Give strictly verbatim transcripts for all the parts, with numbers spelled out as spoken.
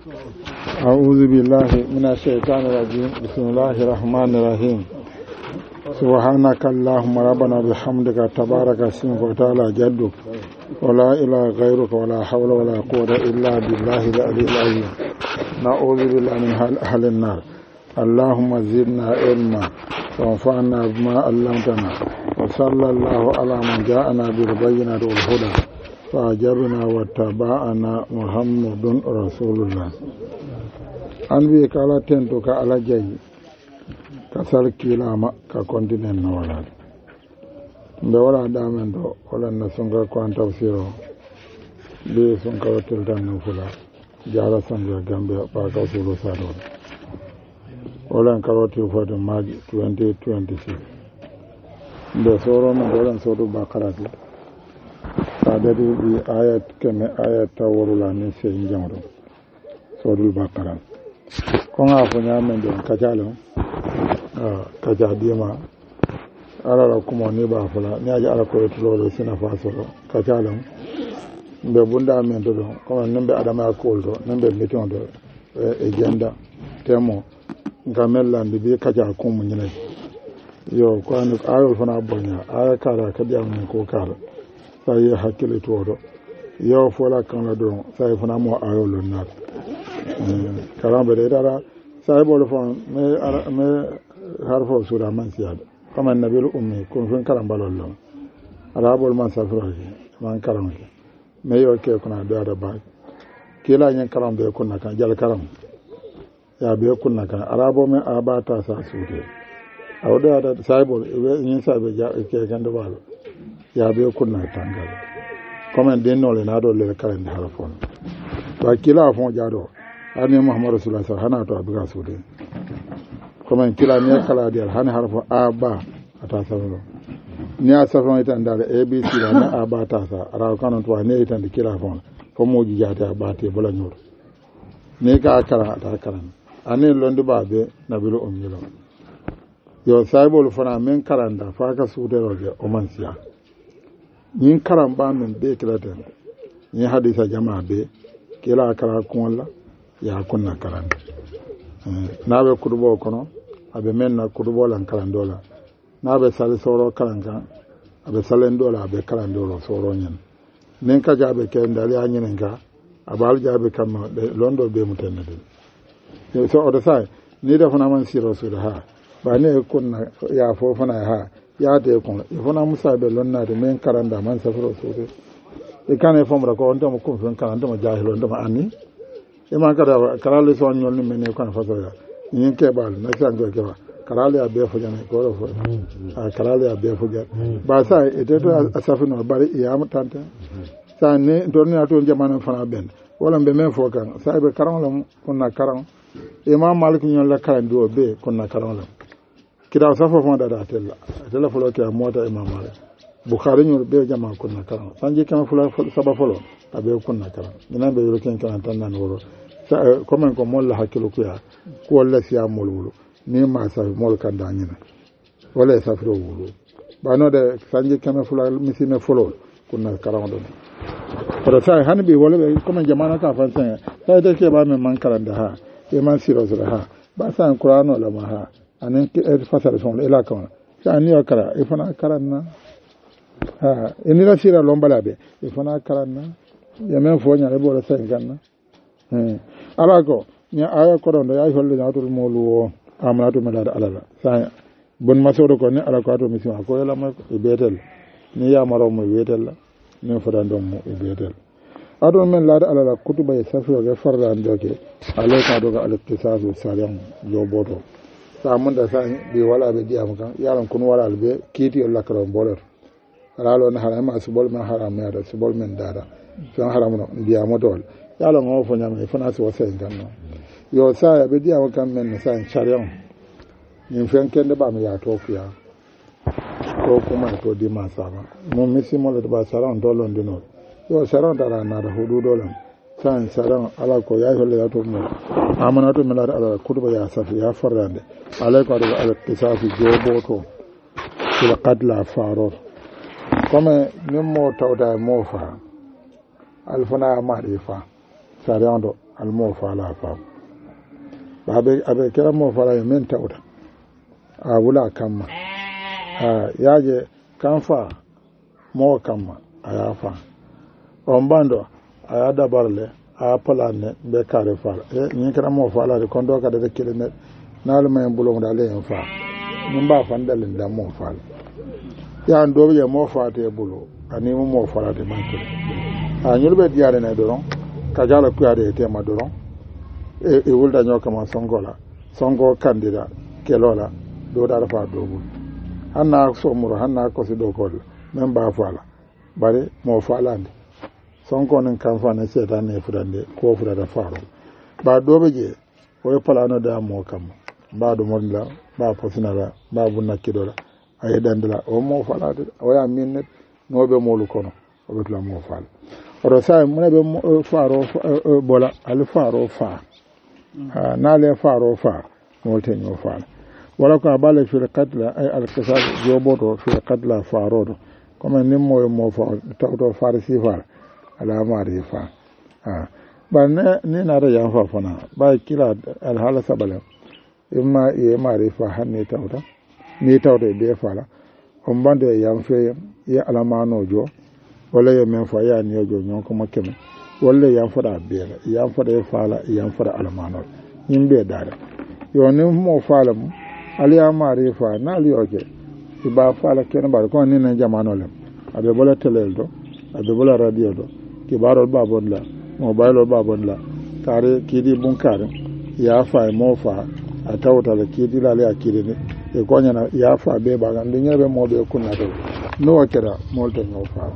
أعوذ بالله من الشيطان الرجيم بسم الله الرحمن الرحيم سبحانك اللهم ربنا بحمدك تبارك اسمك وتعالى جدك ولا إله غيرك ولا حول ولا قوة إلا بالله العلي العظيم نعوذ بالله من أهل النار اللهم زدنا علما وانفعنا بما علمتنا وصلى الله على من جاءنا بالبينات والهدى فأجبنا واتبعنا محمد رسول الله أنبي كالا تنتو كالا جاي كسال كيلاما كاكونتينين نوالاد بولا دامن دو ولا نسونغا كوان تفسيرو بي سونغا وتلتان نفلا جارة سنجا غامبيا باكا سولو سادو ولا نكاروتي فاتو ماجي twenty twenty-six بي سورو من دولان سورو باقراتي adadi bi ayat keme ayat tawarula ni se njamro sodul bakara ko nga fo nyamen don kajalo ah kajadima ala la kuma ni ba fula ni aja ala ko to lo sina faso kajalo be bunda men do ko nembe adama ko do nembe meton do e jenda temo ngamelandi bi kaja ko mu nyine yo ko an ayo fana bonya aya kara kadiya mun ko kala sai hakkile to yo fola kan la don sai fana mo ayolo nat karambe de dara sai bolo fon me me harfo sura man siyada kama nabil ummi kun fin karambalo lo arabol man safra man karamke me yo ke kuna da ba kila nyen karambe kunna kan jal karam ya be kunna kan arabo me abata sa sude awda da sai bol nyen sabe ja ke kan do balo ya be kunna tangal comme den no le na do le kala ndi harafon to kila fon jado ani muhammad rasulullah sallallahu alaihi wasallam hana to abiga sude comme kila ne kala di hana harfo a ba ata sabro ni a sabro ita ndare abc la na a ba ta sa ara kanon to ne ita ndi kila fon ko moji jata ba te bola nyoro ne ka kala ta kala ani londi ba be nabilu ummilo yo saibol fona men karanda fa ka sude roje o man siya yin karan ba min be kilata yin hadisa jama'a be kila kara kun la ya kunna karan na be kudubo kono abe menna kudubo lan karan dola na be sale soro karan kan abe salen dola abe karan dola soro nyen nen ka jabe ke ndali anyen nga abal jabe kam londo be mutenne de so odo sai ni da fana man siro su da ha ba ne kunna ya fo fana ha ya de kon ifona musa be lonna de men karanda man safro sore e kane fomra ko on to ko fen karanda ma jahilo ndo ma anni e man kada karale so nyol ni men ko fa so ya yin ke bal na sango ke ba karale abe fo jane ko fo a karale abe fo ja ba sa e de to asafino bari ya mutante sa ne to ni ato jamana fana ben wala be men fo kan sa be karan la kunna karan imam malik nyol la karan do be kunna karan la kida safo fon da da tella tella folo ke mota imam malik bukhari nyol be jama kunna karam sanje kama folo saba folo abe kunna karam ina be yoro ken kan tan nan woro comme ko molla hakilu kuya ko walla siya molwulu ni ma sa mol kan da nyina wala safro wulu bano de sanje kama folo misine folo kunna karam do ko sai hanbi wala be comme jamana ka fan sai sai de ke ba men man karam da ha e man siro sura ha ba san qur'ano la ma ha anen ke fasal son ila kan sa ni akara e fana karanna ha eni la sira lombala be e fana karanna ya men fo nya le bo la sen ganna hmm ala ko ni aya ko don ya holle na to molu amna to mala ala sa bon masodo ko ni ala ko to mission ko la ma e betel ni ya maro mo betel ni fo dan dum mo e betel adon men la ala kutuba e safiyo ge farda ndoke ala ka do ga al kisasu salam yo bodo samun da san bi wala be diam kan yaran kun wala be kiti Allah karam boler ralo na haram asbol man haram ya da asbol men dada san haram no diam dol yaran ngo fo nyam e fana so sen kan no yo sa ya be diam kan men san charion ni fen ken de ba me ya to fiya ko kuma to di ma sama mo misi mo le ba saran dolon dino yo saran dara na da hudu dolan san saran ala ko ya holle ya to mo amana to mala ala kutuba ya safi ya farande ala ko da ala tisafi jobo to kila qadla faro comme nimmo tawda mo fa alfana ma de fa saran do al mo fala fa babe abe kera mo fala men tawta a wula kamma a yaje kanfa mo kamma aya fa on bando aya dabarle a palane be kare fala e ni kera mo fala de kondo ka de kilomètre nalu may bulong dale en fa mun ba fandal da mo fala ya ndo be mo faate bulo ani mo mo fala de manke a nyulbe diare na doron ka jala ku ade te ma doron e e wulda nyoka ma songola songo kandida kelola do da fa do bu hanna so muro hanna ko si do ko men ba fala bare mo falande sonko nen kan fa ne setan ne fudande ko fudada faro ba do be je o palano da mo kam ba do modla ba posinala ba bunna kidola ay dandala o mo falade o ya minne no be mo lu kono o be la mo fal oro sai mo ne be faro bola al faro fa ha na le faro fa mo te no fal wala ko bale fi qatla ay al qisas joboto fi qatla faro comme ni mo mo fa tawto farisi fa ala mari fa ha ba ne ni na da yan fa fana ba kila al hala sabala imma e mari fa hanne tawta ni tawde be fala on bande yan fe ya alamano jo wala ya men fa ya ni jo nyon ko makeme wala yan fa da be yan fa da fala yan fa da alamano yin be dare yo ni mo fala mu ali amari fa na ali oje iba fala ken bar ko ni na jamano le abe bola telel do abe bola radio do ki barol babon la mobile babon la tare kidi bunkare ya fa mo fa atawta le kidi la le akide ne e ko nyana ya fa be ba gan dinga be mo be kunna do no wakira mo to no fa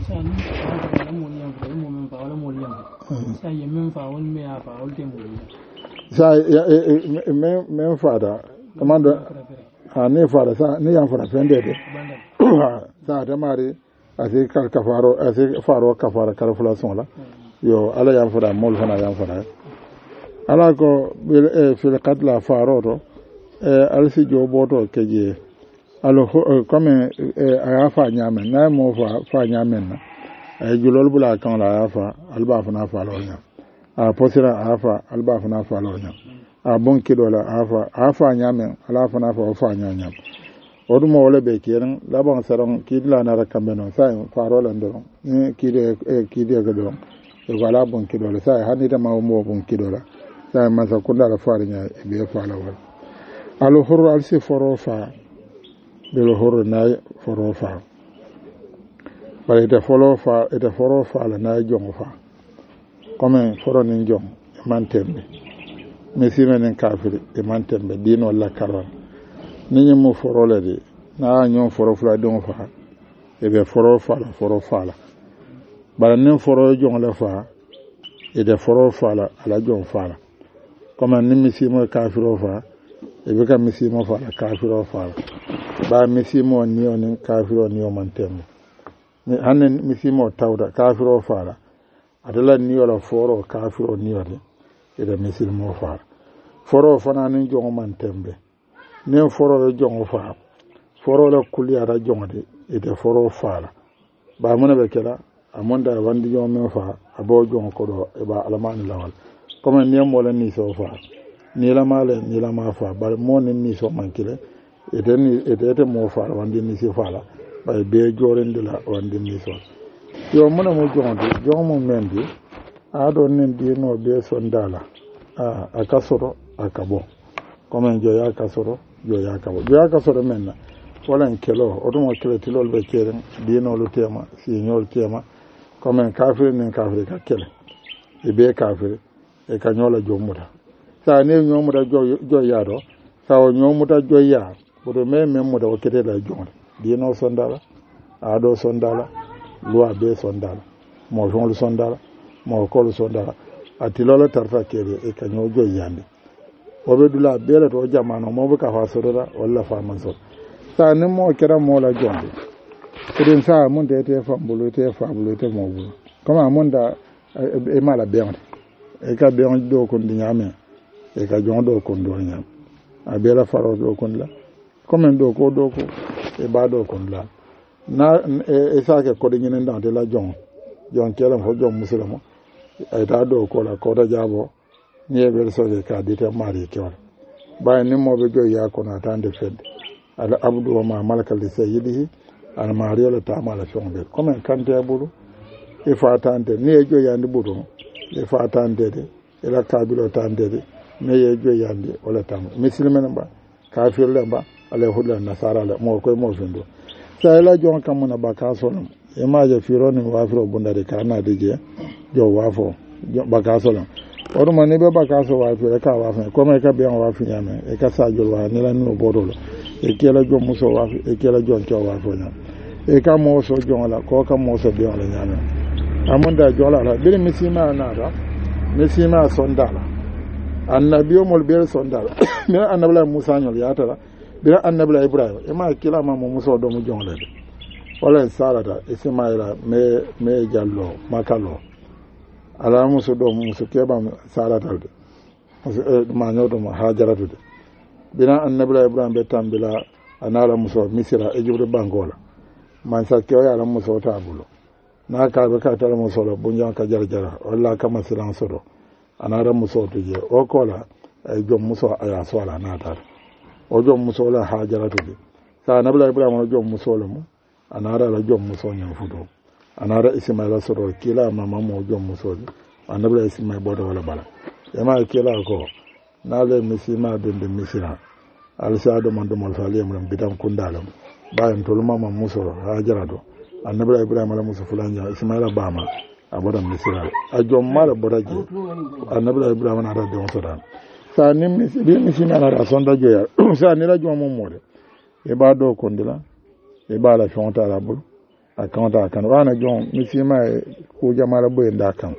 sa men men fa da kamando ha ne fa da sa ne yan fa da fende de sa da mari asi kal kafaro asi faro kafara calculation la yo ala yan fa da mol fana yan fa da ala ko bil fil qatla faro to alsi joboto keje alo comme aya fa nyamen na mo fa fa nyamen na ay julol bula kan la fa alba fa na fa lo nya a posira afa alba fa na fa lo nya a bon kido la afa afa nyamen ala fa na fa fa nya nyam odumo wala be kiran la bon saron kidla na rakambe no sai fa ro la ndoro ni kide kide ga do e wala bon kido la sai hani da ma mo bon kido la sai ma sa kunda la fa nya e be fa la wala alo horo alsi foro fa de lo horo na foro fa bare de foro fa e de foro fa la na jong fa comme foro ni jong man tembe me sime nen kafiri e man tembe dino la karan ni mo foro le de na nyon foro fla don fa e be foro fa la foro fa la bare nen foro jong la fa e de foro fa la ala jong fa la comme ni mi sime kafiro fa e be ka misimo fa la kafiro fa ba misimo ni on kafiro ni o mantembe ni hanen misimo tawda kafiro fa la adala ni wala foro kafiro ni wala e da misimo fa foro fana ni jongo mantembe ni foro le jongo fa foro le kuliya da jongo de e da foro fa la ba mona be kala amonda wandi jongo men fa abo jongo ko do e ba alamani lawal comme ni mo la ni so fa ni la male ni la ma fa bar mo ni so mankile ete ni ete mo fa wandi ni si fa la ba be jorende la wandi ni so yo mona mo jonde jomo mendi ado nen di no be sondala a akasoro akabo comme jo ya kasoro jo ya kabo jo ya kasoro menna wala en kelo o dum kele tilol be keren di no lu tema si nyol tema comme kafir nen kafir ka kele e be kafir e ka nyola jomuda sa ne nyomuda jo jo yado sa o nyomuda jo ya bodo me me muda o kete la jonde di no sondala ado sondala loi be sondala mo jong sondala mo ko sondala atilola tarfa kede e ka nyo jo yande o be dula bele to jamano mo be ka fa sodora walla fa man so sa ne mo kera mo la jonde kudin sa mun de te fa mbulu te fa mbulu te mo bu kama mun da e mala be e ka be on do ko nyame e ka jon do ko do nyam a be la faro do ko la comme do ko do ko e ba do ko la na e sa ke ko de nyinen dan de la jon jon kela fo jon musulmo ay ta do ko la ko ta jabo ni e ber so ka dite mari ke wala bay ni mo be jo ya ko na tande fed al abdu wa ma malaka li sayyidihi al mariya la ta mala shombe comme kante bulu e fa tande ni e jo yandi bulu e fa tande de e la kabilo tande de me ye jo yandi wala tam muslimen ba kafir le ba ala hulla nasara la mo ko mo findo sa la jon kam na ba ka so e ma je firo ni wa firo bunda de kana de je jo wa fo ba ka so oru mani be ba ka so wa firo ka wa fa ko me ka be wa fi nyame e ka sa jo wa ni la no bodolo e ke la jo muso wa e ke la jon cho wa fo nyame e ka mo so jon la ko ka mo so be la nyame amunda jo la la bi misima na ra misima sondala annabiyo mol be sondala mi annabla musa nyol ya tara bi annabla ibrahim e ma kila ma mo muso do mu jon le wala sarata ismaila me me jallo makalo ala muso do muso keba sarata de ma nyodo ma hajaratu de bina annabla ibrahim be tambila anala muso misira ejibru bangola man sa kyo ya la muso tabulo na ka be ka tala muso lo bunja ka jarjara walla kama silan sodo anara muso tuje o kola ay jom muso aya sola na tar o jom muso la hajaratu de sa annabla ibrahim o jom muso lo mu anara la jom muso nyam fudo anara ismaila soro kila mama mo jom muso anabla ismaila bodo wala bala yama kila ko nale misima binde misira alsado mando mol falim lam bidam kundalam bayan tol mama muso hajara do anabla ibrahim la muso fulanja ismaila bama aboda misira a jom mala bodaji anabla ibrahim na radio sodan sa nim misira misina na sonda joya sa ni la jom mo mode e ba do kondila e ba la fonta la bul akanta kan wana jon misima ko jamala boy ndakan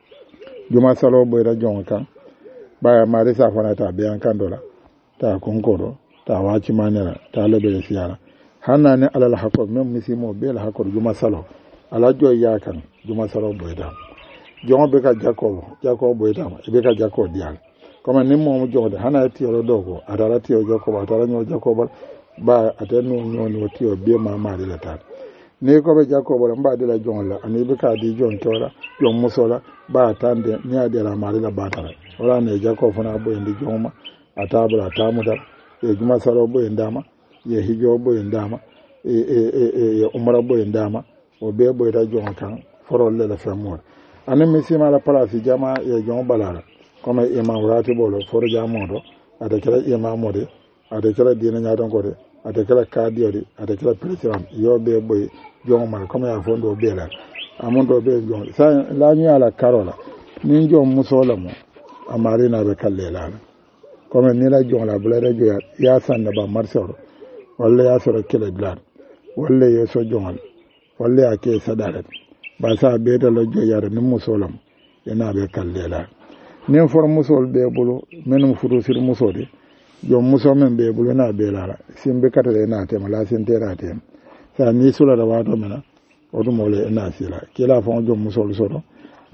juma salo boy da jon kan baya mari sa fana ta biyan kan dola ta konkoro ta waci manera ta lebe siyara hanna ne alal hakko mem misimo be la hakko juma salo ala joy ya kan juma salo boy da jon be ka jakobo jakobo boy da be ka jakobo dial comme ni mo mo jonde hanna tiyo dogo atara tiyo jakobo atara nyo jakobo ba atenu nyoni otio be mama de la tat ne ko be jakobo la mba de la jonla ani be ka di jon tola jon musola ba tande ni ade la mari la batara wala ne jakobo fana bo ndi joma atabula tamuda e juma salo bo ndama ye hijo bo ndama e e e umra bo ndama o be bo da jon kan forol le la famor ani misima la place jama e jon balala comme imam rati bolo for jamodo ada kala imam mode ade kala dina nyaadon ko de ade kala kadiyo de ade kala president yo be boy jom mal comme ya fondo be la amondo be jom sa la ni ala karola ni jom musola mo amari na be kalle la comme ni la jom la bla radio ya ya sanda ba marsoro walla ya soro kele blad walla ye so jomal walla ya ke sadare ba sa be da la jo yare ni musola mo yana be kalle la ni for musol be bulu menum furu sir musode jom muso men be bulu na be la simbe katale na tema la sentera tem sa ni sula da wato mena o dum mole na sila kila fon jom muso lu soto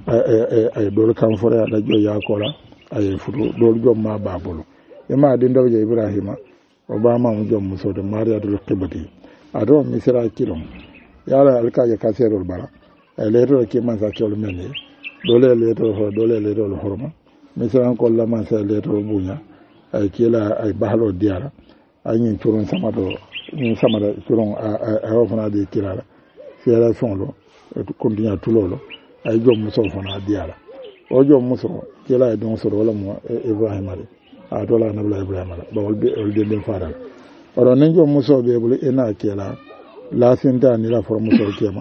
ay ay dol kam fore da jo ya kola ay futu dol jom ma ba bulu e ma din daw je ibrahima o ba ma jom muso de maria dul qibati ado misra kilom yala alka ya kaserol bala ay leto ki man sa kelo men dole leto ho dole leto lo horma misra ko la man sa leto bunya ay kila ay bahalo diara ay nyin turun sama do nyin sama da turun a a fana de kila la sera sonlo continue tulolo ay jom muso fana diara o jom muso kila don so wala mo ibrahim ali a dola na bla ibrahim ala ba wolbe olde den faral oro nen jom muso be bulu ina kila la sinta ni la for muso kema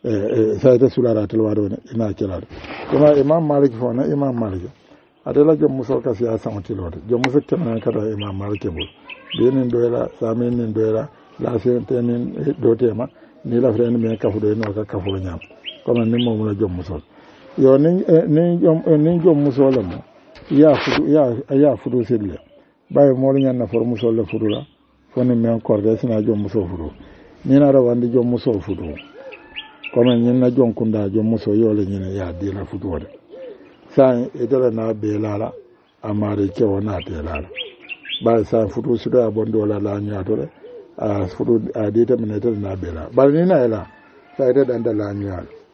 e sayta sulara telwado ina kila kuma imam malik fona imam malik adela jom muso kasi ya santilode jom muso temana kata imam malik bul benin doyla samin doyla la sinta nin dotema ni la frene me kafu do no ka kafu nyam comme ni mo la jom muso yo ni ni jom ni jom muso la mo ya fudu ya ya fudu sille bay mo la nyanna for muso la fudu la foni men corde sina jom muso fudu ni na ra wandi jom muso fudu comme ni na jom kunda jom muso yo le ni ya di la fudu de sa edela na be la la amare ke wona te la la bay sa fudu sudo abondo la la nyaado le a fudu a dita minete na be la bal ni na la sa ede danda la nyaado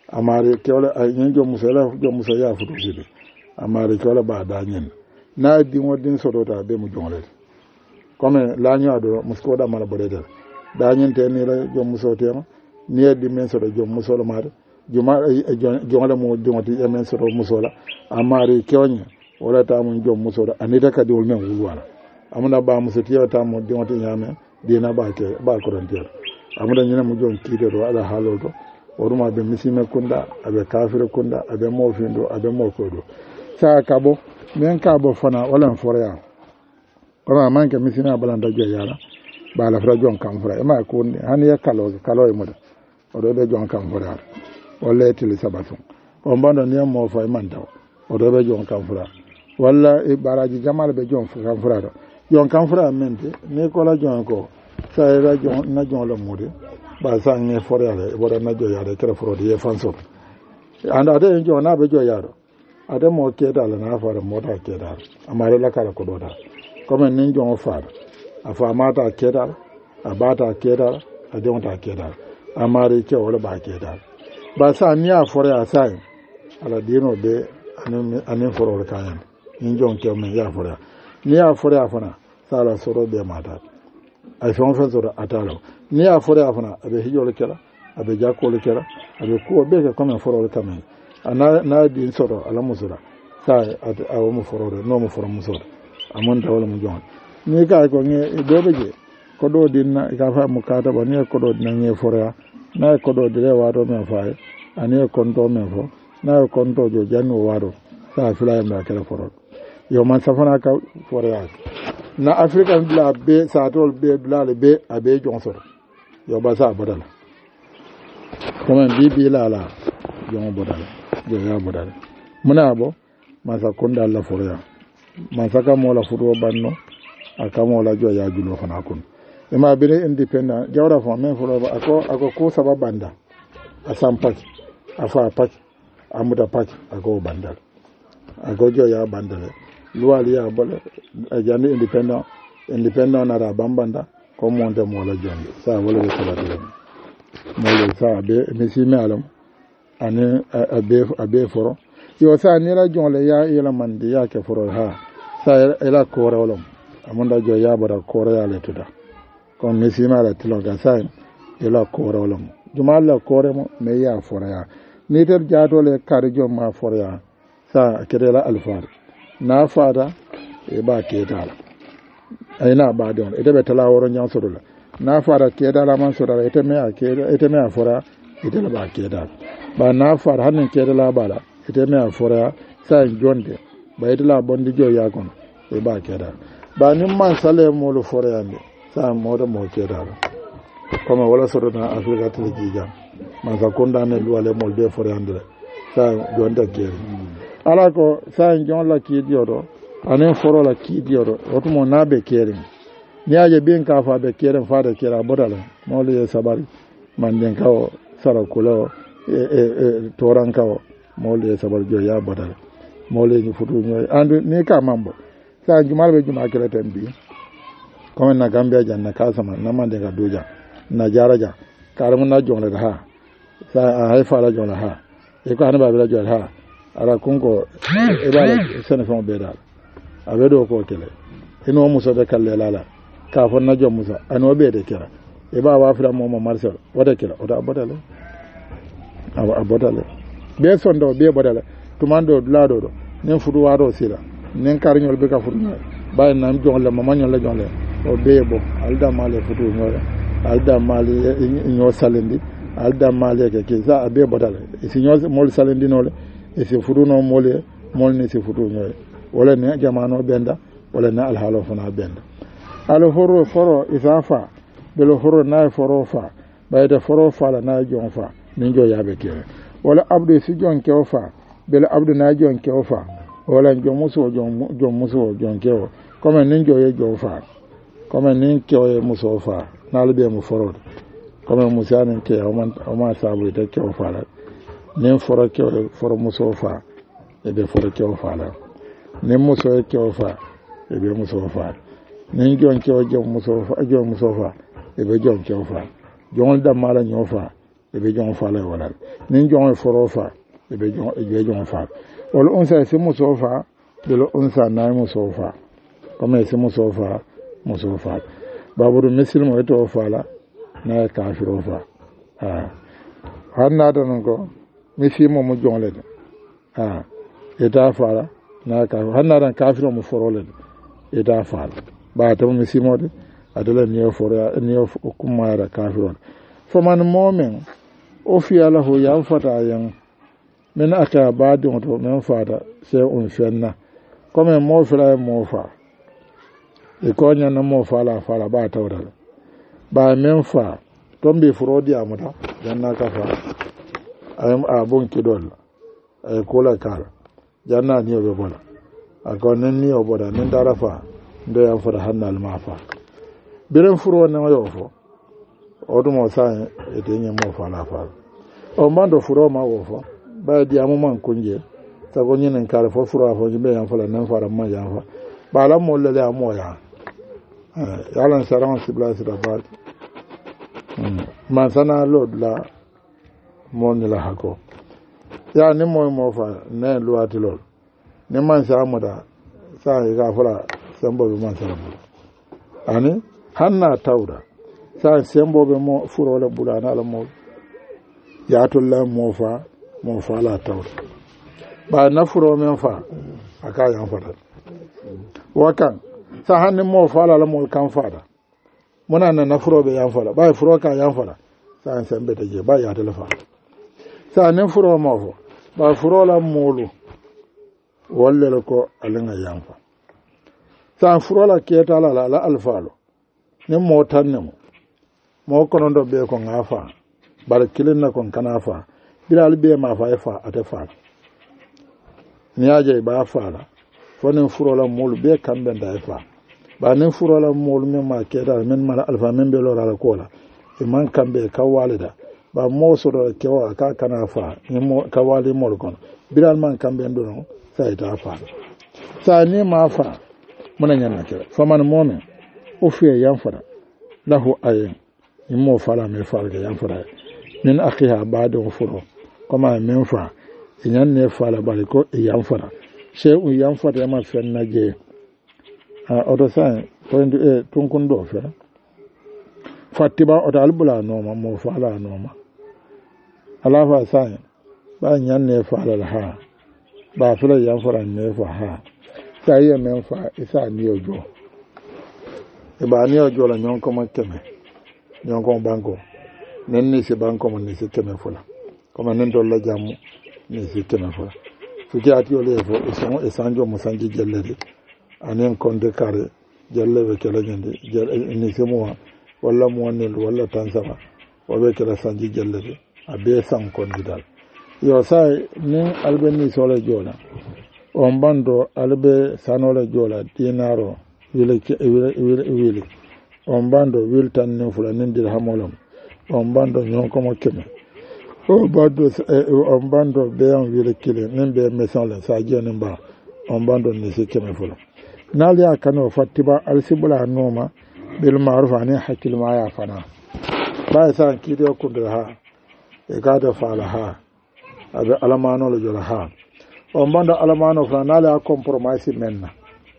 amari kewle ay nyen jom muso la jom muso ya futu sidi amari kewle ba da nyen na di wodin sodota be mu jongle comme la ñu ado musko da mala bodete da nyen te ni la jom muso tema ni di men sodo jom muso la mare juma jongle mo jomati e men sodo muso la amari kewnya wala ta mun jom muso da anita ka diwol men wulwala amuna ba muso tiya ta mo jomati nyame dina ba ke ba ko ron tiya amuna nyina mu jon kide do ala haloto oruma be misime kunda abe kafire kunda abe mofindo abe mokodo sa kabo men kabo fana wala forya wala manke misina balanda jo yala bala fra jon kam fra e ma ko hani ya kalo kalo e moda odo be jon kam fra wala tili sabatu o mbando ni mo fa e mandaw odo be jon kam fra wala e baraji jamal be jon kam fra do jon kam fra mente ni ko la jon ko sa e la jon na jon la mode ba sange forale e boda na jo yade kere frodi e fansor anda ade jo na be jo yaro ade mo keda la na fara mo ta keda amare la kala ko doda comme nin jo fara afa mata keda abata keda ade on ta keda amare ke wala ba keda ba sa ni a fore asai ala dino be anen anen foro kayan nin jo ke men ya fore ni a fore afana sala soro be mata ay fon fon soro atalo ni a fore afana abe hijole kala abe jakole kala abe ko be ka comme foro kamen ana na din soro ala musura sa awo mo foro no mo foro musura amon ta wala mo jon ni ka ko nge do beje ko do din na ka fa mo kata ba ni ko do na nge foro na ko do dire wa do men fa ani ko ndo men fo na ko ndo jo janno wa do sa fila ma kala foro yo man safana ka foro ya na african bla be sa tol be bla le be abe jon soro yo ba sa badala comme bibi la la jon badala jo ya badala muna bo masa kunda la foroya masa ka mo la furo banno aka mo la jo ya julo fana kun e ma bele independent jawra fo men furo ba ako ako ko sababanda asam pak afa pak amuda pak ako bandal ako jo ya bandale luwali ya bole ajani independent independent na ra bambanda ko monte mo la jonde sa wala be kala de mo le sa be misime alam ane abe abe foro yo sa ni la jonle ya ila mandi ya ke foro ha sa ila kore wolom amunda jo ya bara kore ya le tuda ko misime ala tilo ga sa ila kore wolom jumal la kore mo me ya foro ya ni ter jaato le kare jo ma foro ya sa kedela alfar na fada e ba kedala ayna ba don ite be tala woro nyam sodula na fada kedala man sodala ite me a kedala ite me a fora ite la ba kedala ba na fada hanin kedala bala ite me a fora sa jonde ba ite la bondi jo ya kon e ba kedala ba nim man sale mo lo fora yande sa mo do mo kedala comme wala sodona afrika tele jija man sa condamné luwale mo be fora yande sa jonde kede ala ko sa jon la ki diodo anen foro la ki diodo otumo nabe keren ni aje bien ka fa be keren fa de kera bodala mo le sabari man den kawo sara kulo e e toran kawo mo le sabari jo ya bodala mo le ni futu nyoy andu ni ka mambo sa jumal be juma kele tembi comme na gambia janna kasama na mande ga doja na jaraja karamu na jongle ha sa ay fa la jongle ha e ko hanba be la jongle ha ala kunko e bala sene fon be dal abe do ko kele ino muso be kalle lala ka fon na jom muso ano be de kera e ba wa fira mo mo marsel wada kera oda bodale awa abodale be sondo be bodale tumando lado do nen fudu wado sila nen karñol be ka fudu bay nam jongle mo mañol la jongle o be bo alda male fudu ñola alda male ño salendi alda male ke ke za be bodale e si ño mol salendi nole e si fudu no mole mol ne si fudu ñoy wala ne jamano benda wala ne alhalo fana benda alo horo foro isafa belo horo na foro fa bayda foro fa la na jon fa min jo yabe kere wala abdu si jon ke fa belo abdu na jon ke fa wala jon muso jon jon muso jon ke comme nin jo ye jo fa comme nin ke ye muso fa na le mu foro comme musa nin ke o man o ma sabu te ke fa la nin foro ke foro muso fa e be foro ke fa la nin muso ye ke fa e be muso fa nin jon ke jon muso fa jon muso fa e be jon ke fa jon da mala nyo fa e be jon fa la wala nin jon foro fa e be jon e be jon fa wala unsa se muso fa de lo unsa na muso fa comme se muso fa muso fa baburu muslimo to fa la na kafiro fa ha hanna don ko muslimo mo jon le ha eta fa la na ka hanna dan kafiro mo foro le eta fa ba to muslimo de adala niyo foro niyo kuma da kafiro faman momen o fi alahu yan fata yan min aka badin to men fata sai un fenna comme mo fira mo fa e ko nya na mo fa la fa la ba tawda ba men fa tombe frodi amuta janna ka fa ayam abun kidol ay kula kala janna ni o bola akon ni o boda nin darafa ndo yan fata hannal ma fa biren furo na yo fo odumo sa e denye mo fa la fa o mando furo ma wo fo ba di amu man kunje sago nyinen kala fo furo fo jimbe yan fala nan fara ma yan fa ba la mo le amo ya ya lan saran sibla sira ba man sana lord la mo ni la hako ya ni mo mo fa ne luati lord ni man sa amuda sa ga fala sambo bi man sara ani hanna tawda sa sembo be mo furo la bulana la mo ya to la mo fa mo fa la tawda ba na furo men fa aka yan fa wakan sa hanni mo fa la mo kan fa da muna na na furo be yan fa ba furo ka yan fa sa sembe te je ba ya te la fa sa ne furo mo fa ba furo la molu walle ko alanga yan fa sa furo la keta la la alfalo ne mo tanne mo mo kono do be ko ngafa bar kilin na kon kana fa bilal be ma fa fa ate fa ni aje ba fa la fonen furola mol be kambe nda fa ba nen furola mol me ma keda men mala alfa men be lora la kola e man kambe ka walida ba mo so do kewa ka kana fa ni mo ka wali mol kon bilal man kambe ndo no sa ita fa sa ni ma fa mona nyanna ke fa man mo me o fiye yan fara lahu ayin in mo fara mai fara ga yan fara min akhiha ba'da furo kuma min fa inan ne fara bari ko yan fara sai un yan fara ma fen naje a odo sai point e tun kun do fa fatiba o dal bula no ma mo fara no ma ala fa sai ba yan ne fara ha ba fara yan fara ne fa ha sai ya men fa isa ni ojo ba ni ojo la nyon ko makeme nyon ko banko nen ni se banko mo ni se keme fula comme nen do la jamu ni se keme fula su ti ati ole fo e son e sanjo mo sanji jellede anen konde kare jelle be kala nyande ni se mo walla mo wonel walla tan sama o be kala sanji jellede abe san konde dal yo sai ni albeni sole jola on bando albe sanole jola dinaro wile wile wile on bando wil tan ne fula nin dir hamolom on bando nyon ko mo keme o bando on bando be on wile kile nin be meson la sa jeni ba on bando ni se keme fula nal ya kano fatiba alsibula noma bil ma'ruf ani hakil ma ya fana ba sa kido kundra ha e gada fala ha abe alamano lo jola ha on bando alamano fana nal ya compromise menna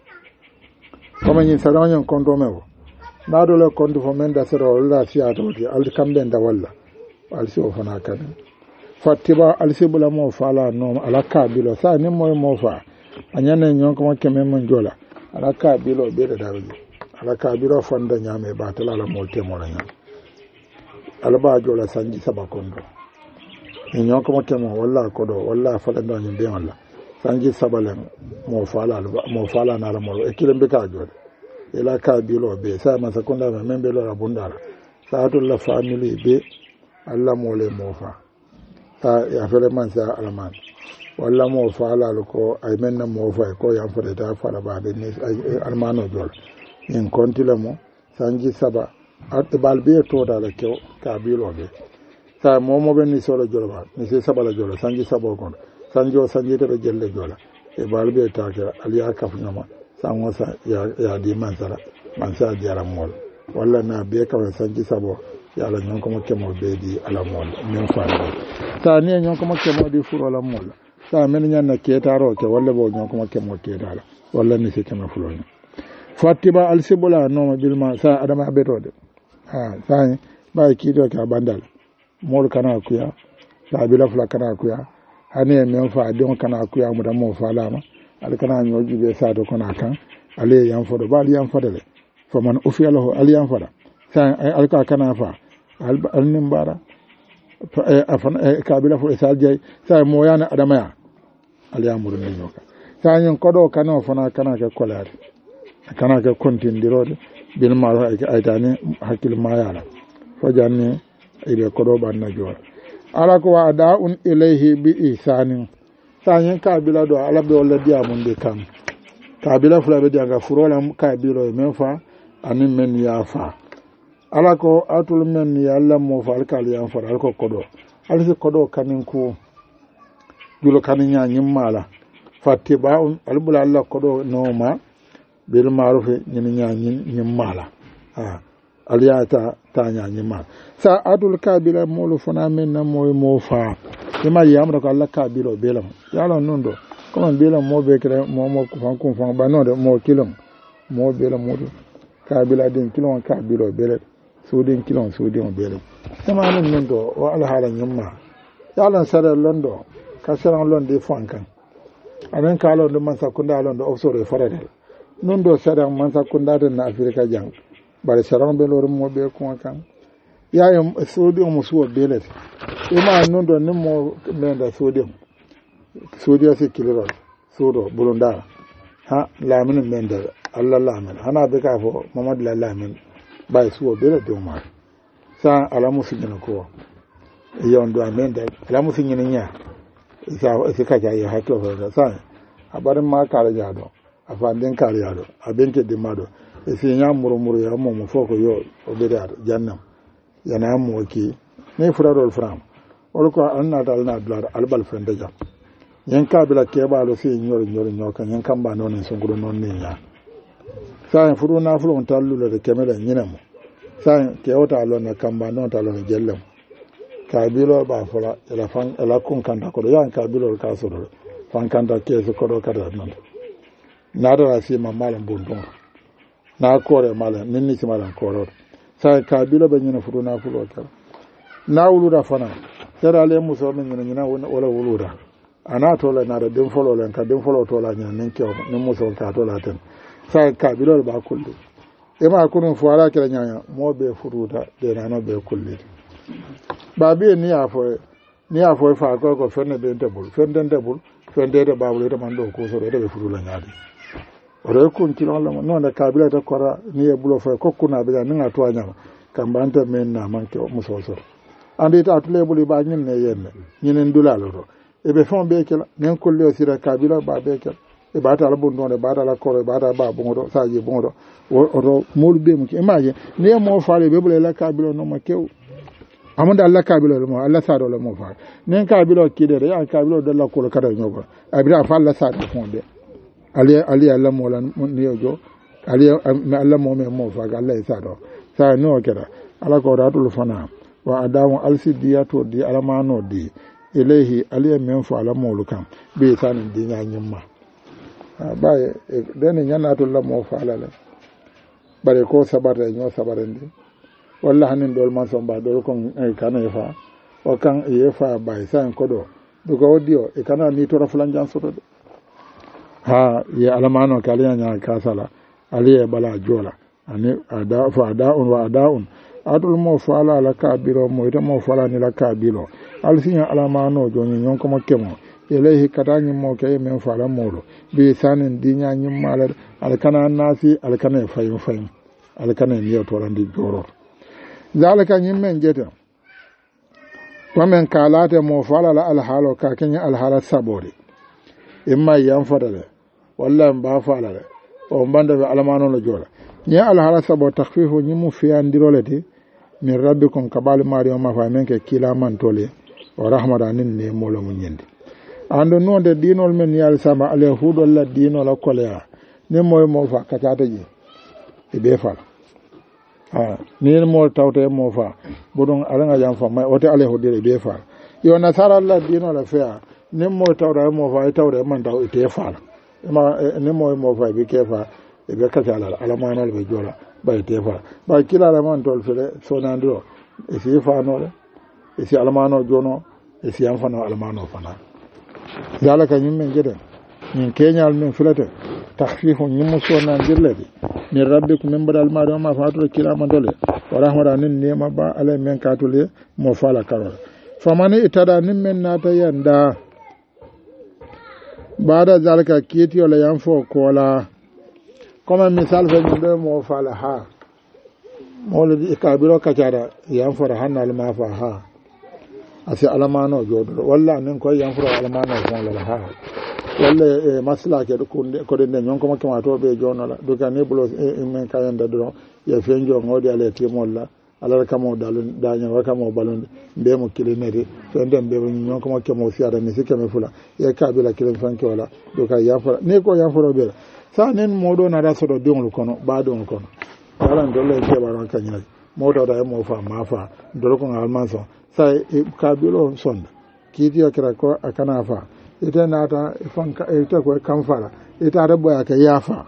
comme ñin sara ñon kondo mewo na do le kondo fo men da sero la fiato di al kambe nda walla al si o fana kan fatiba al si bula mo fala no ala kabilo sa ni moy mo fa anyane ñon ko keme mon jola ala kabilo be da dawi ala kabilo fanda nyame ba tala la molte mo la nyam ala ba jola sanji saba kondo ni ñon ko keme walla ko do walla fala ndo ñin be walla sanji sabalen mo fala mo fala na la mo e kilembe ka jode ila ka bilo be sa ma sakunda ma membe lo rabundara sa to la family be alla mo le mo fa ta ya fele man sa alaman walla mo fala ko ay menna mo fa ko ya fa ta fala ba de ni almano jol en kontile mo sanji saba at balbe to da la ko ka bilo be sa mo mo be ni solo jolo ba ni se saba la jolo sanji saba ko sanjo sanji to jelle jola e balbe ta ka aliya kaf nyama sango sa ya ya di mansara mansa jara mol walla na be ka sanji sabo yala ñon ko mo kemo beedi ala mol min faade ta ni ñon ko mo kemo di furo la mol ta men ñanna ketaro ke walla bo ñon ko mo kemo ketala walla ni se kemo fulo ni fatiba al sibula no ma bilma sa adama betode ha sa ba kido ka bandal mol kana kuya sa bila fula kana kuya hani men fa don kana kuya mu da mo fa lama al kana ñoju be sa do kona kan ale yan fodo ba yan fadale faman ufiyalahu al yan fada sa al ka kana fa al nimbara afan kabila fu isal jay sa mo yana adamaya al yamuru ni nyoka sa nyon kodo kana fana kana ke kolare kana ke kontindirode bil maro ay tani hakil mayala fo janni ibe kodo banna jor ala ko wa da'un ilayhi bi ihsanin sa nyon kabila do ala be wala diamun de kam kabila fu la be dianga furola kabilo men fa anin men ya fa ala ko atul men ya Allah mo fa alkal ya fa alko kodo alsi kodo kanin ku julo kanin ya nyimmala fatiba albula Allah kodo noma bil ma'ruf nyin nya nyimmala ha aliyata ta nya nyimma sa atul kabila molu fona men na moy mo fa ima yamra ko Allah kabilo belam yalo nondo comme belam mo be kre mo mo ko fan ko fan ba no de mo kilon mo belam mo kabila din kilon kabilo belam sudin kilon sudin bere sama nan nan do wa alhalan yamma yalan sare londo kasaran londo fonkan anan ka londo man sakunda londo ofsore farade non do sare man sakunda na afrika jang bare saran be lor mo be ko kan yayo sudin mo suwo bele ima non do nimo menda sudin sudin se kiloro sudo bulunda ha lamin menda Allah lamin hana be ka fo mamad la lamin bay suwo bele do mar sa ala musigina ko yondo amende ala musigina nya sa se ka ja ya hakko ho sa abar ma kala jado afanden kala jado abenke de mado e se nya muru muru ya mo mo foko yo o bede ar jannam yana mo ki ne furaro fram o ko anna dal na dlar albal fende ja yen kabila ke balo se nyor nyor nyoka yen kamba non sen guro non ni ya sa furu na furu tallu le kemela nyinamo sa ke ota lo na kamba non talo jellem kabilo ba fola ela fan ela kun kanta ko yan kabilo ka soro fan kanta ke so ko do kada non na da si mamalan bundon na kore malan ninni si malan koro sa kabilo be nyina furu na furu ka na wuluda fana tara le muso men nyina nyina wala wuluda ana to la na da din folo len ka din folo to la nyina nin ke nin muso ka to la ten sa kabilo ba kullu e ma kunun fuara kala nyanya mo be furuta de nano be kulli babi ni afo ni afo fa ko ko fenne de debul fenne debul fenne de babul de mando ko so de be furula nyaadi ore kun kilo la non da kabila ta kora ni e bulo fa ko kuna be ni ngatu anyama kambanta men na manke o muso so andi ta tule buli ba nyin ne yenne nyinen dulalo to e be fon be kala nen kulli o sira kabila ba be kala e bata la bondo de bata la koro bata ba bongo sa je bongo o mol be mu ke image ne mo faale be bule la kabilo no ma kew amanda Allah kabilo mo Allah sa do le mo fa nen kabilo kide ya kabilo de la ko kada nyogo abira fa Allah sa do fonde ali ali Allah mo lan ni yojo ali Allah mo me mo fa Allah sa do sa no kera ala ko ratul fana wa adamu alsidiyato di alamano di ilahi ali men fa ala mo lukan be sanin di nya nyimma baye dene nyanato la mo fa ala le bare ko sabare nyo sabarende walla hanin dol man somba dol kon ay kana fa o kan e fa bay san kodo do ko dio e kana ni to rafulan jan soto ha ye alamano kaliya nya kasala ali e bala jola ani ada fa adaun wa adaun adul mo fala la kabiro mo ita mo fala ni la kabiro alsinya alamano joni nyon ko mo kemo elehi katani mo kay men fala molo bi sanin dinya nyim malar alkana nasi alkana fayin fayin alkana niyo to landi joro zalika nyim men jeta wamen kalate mo fala la alhalo ka kenya alhala sabore imma yan fadale walla ba fala le o banda be alamano la jola nya alhala sabo takhfifu nyimu fi andirolete min rabbikum kabal mariyo ma fa men ke kila man tole o rahmadanin ne molo mun yende ando non de dinol men yal sama ale hudol la dinol la kolea ne moy mo fa katata ji e be fala ha ni mo tawte mo fa bodon alanga jam fa mai ote ale hodire be fa yo nasara la dino la fa ni mo tawda mo fa tawde man taw ite fa ma ni mo mo fa be ke fa e be ka ala ala manal be jola ba ite fa ba kila la man tol fele sonandro e si fa no e si almano jono e si am fa no almano fana yala ka nyimme gede min kenyal min filate takhfifu nyimmu sona dirledi ni rabbikum min badal ma do ma faatu kila ma dole wa rahmatan nin nema ba ala men katule mo fala karol famani itada nin men nata yanda bada zalika kiti wala yanfo kola comme misal fe min do mo fala ha mawlidi ikabiro kacada yanfo hanna al ma fa ha asi alamano jodo walla nin ko yanfo alamano fa ha walla masla ke ko de nyon ko makama to be jonola do kan ne bulo men kayanda do ya fenjo ngodi ale timolla ala kamo dalun danya wa kamo balon be mo kilinere to ndem be nyon ko makama siada ni sikame fula ya kabila kilen fanke wala do ka yanfo ne ko yanfo be sa nen modo na raso do dongul kono ba dongul kono wala ndole ke ba ran kanyina modo da mo fa ma fa do ko almanso sa kabilo sonda kiti akira ko akana fa ita nata ifanka ita ko kamfara ita rabo ya kai yafa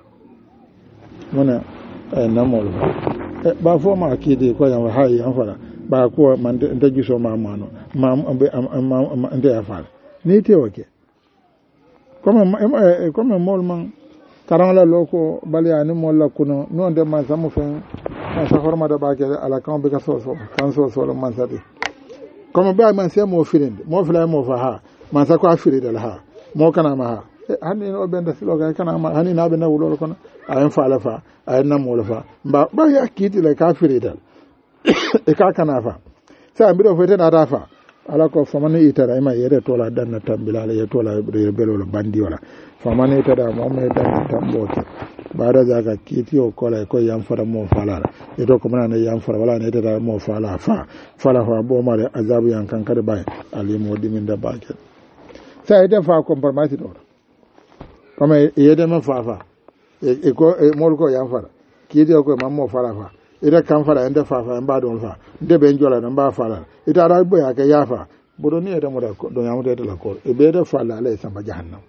muna na molo ba fo ma akide ko yan ha yan fara ba ko man da giso ma mano ma am ande ya fara ni te wake kuma kuma mol man karan la loko bali ani mol la kuno non de man samu fen sa forma da ba ke ala kan be ka so so kan so so man sadi kuma ba man sai mo firinde mo fila mo fa ha man sa ko afiri dal ha mo kana ma ha hani no benda silo ga kana ma hani na be na wulo kono ayen fa la fa ayen na mo la fa ba ba ya kiti le kafiri dal e ka kana fa sa mbido fete na ta fa ala ko famani itara ima yere to la dan na tambila le to la belo lo bandi wala famani itara mo me dan tambote bada zaka kiti o kola ko yam fara mo fala e to ko mana yam fara wala ne itara mo fala fa fala fa bo mare azabu yan kan kada bay ali mo dimin da bakel sa ida fa compromise do comme yede ma fa fa e ko mo ko yam fara kiti o ko mammo fala fa ida kan fara ende fa fa mba don fa de be njola na mba fala ita ra bo ya ke yafa bodo ni eda mo da do yamu de la ko e be de fala ala samba jahannam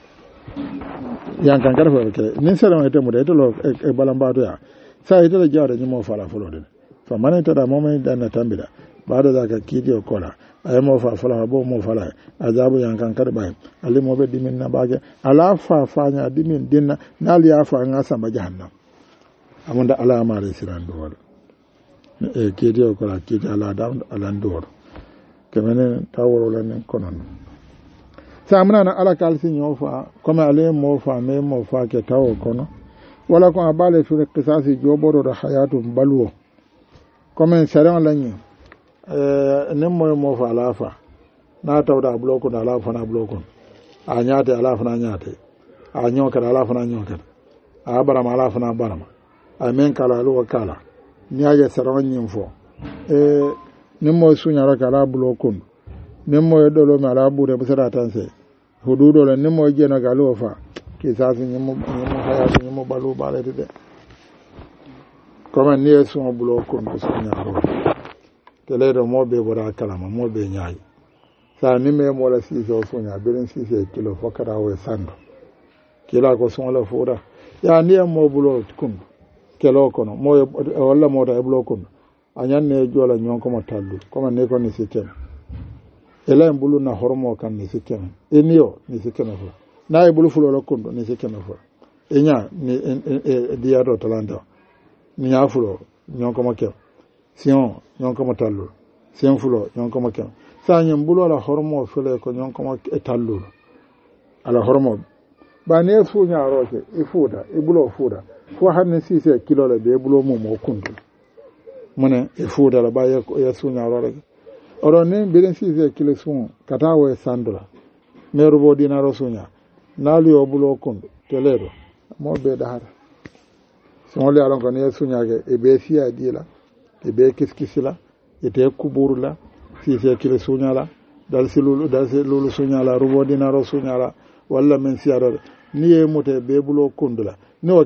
yan kan karfa ke nin sala ma ita mo de lo e balamba do ya sa ita da jawda ni mo fala fulo de fa man ita da mo mai da na tambida ba da zaka kidi o kola ay mo fa fala bo mo fala azabu yan kan karba ali mo be dimin na bage ala fa fa nya dimin dinna nal ya fa nga samba jahannam amunda ala mare siran do wala e kedi o kola kedi ala dam ala ndor kemene taworo lan konon samna na ala kalsi nyofa kama ale mo fa me mo fa ke tawo kono wala ko abale fi qisasi joboro da hayatu balwo kama saran lanyi eh nem mo mo fa ala fa na tawda bloko da ala fa na bloko a nyaate ala fa na nyaate a nyoka ala fa na nyoka a barama ala fa na barama amen kala lo kala ni aje saran nyimfo e nimmo sunyara kala blokun nimmo dolo mi ala bude busara tanse hududo le nimmo jeno galo fa ki sasu nyimmo nyimmo haya nyimmo balu balete de comme ni e son blokun ko sunyara tele do mo be bora kala ma mo be nyaay sa ni me mo la si so sunya birin si se kilo fokara we sando kila ko son la fura ya ni mo bulo kun kelo kono moyo walla mota e blokon anyanne jola nyonko mo tallu comme ne ko ni sikem ela mbulu na hormo kan ni sikem enio ni sikem fo na e bulu fulo lokondo ni sikem fo enya ni e diado talanda ni ya fulo nyonko mo kem sion nyonko mo tallu sion fulo nyonko mo kem sa nyem bulu la hormo fele ko nyonko mo tallu ala hormo ba ne fu nya roke e fuda e bulo fuda fo hanne sise kilo le be bulo mo mo kundu mone e fuda la ba ya sunya rore oro ne be sise kilo sun kata we sandra meru bo dinaro sunya nali o bulo kundu telero mo be dahara so le alon ko ne sunya ge e be siya dila e be kiskisila e te kuburula sise kilo sunya la dal silulu dal silulu sunya la rubo dinaro sunya la walla men siya rore ni e mote be bulo kundu la ni o kala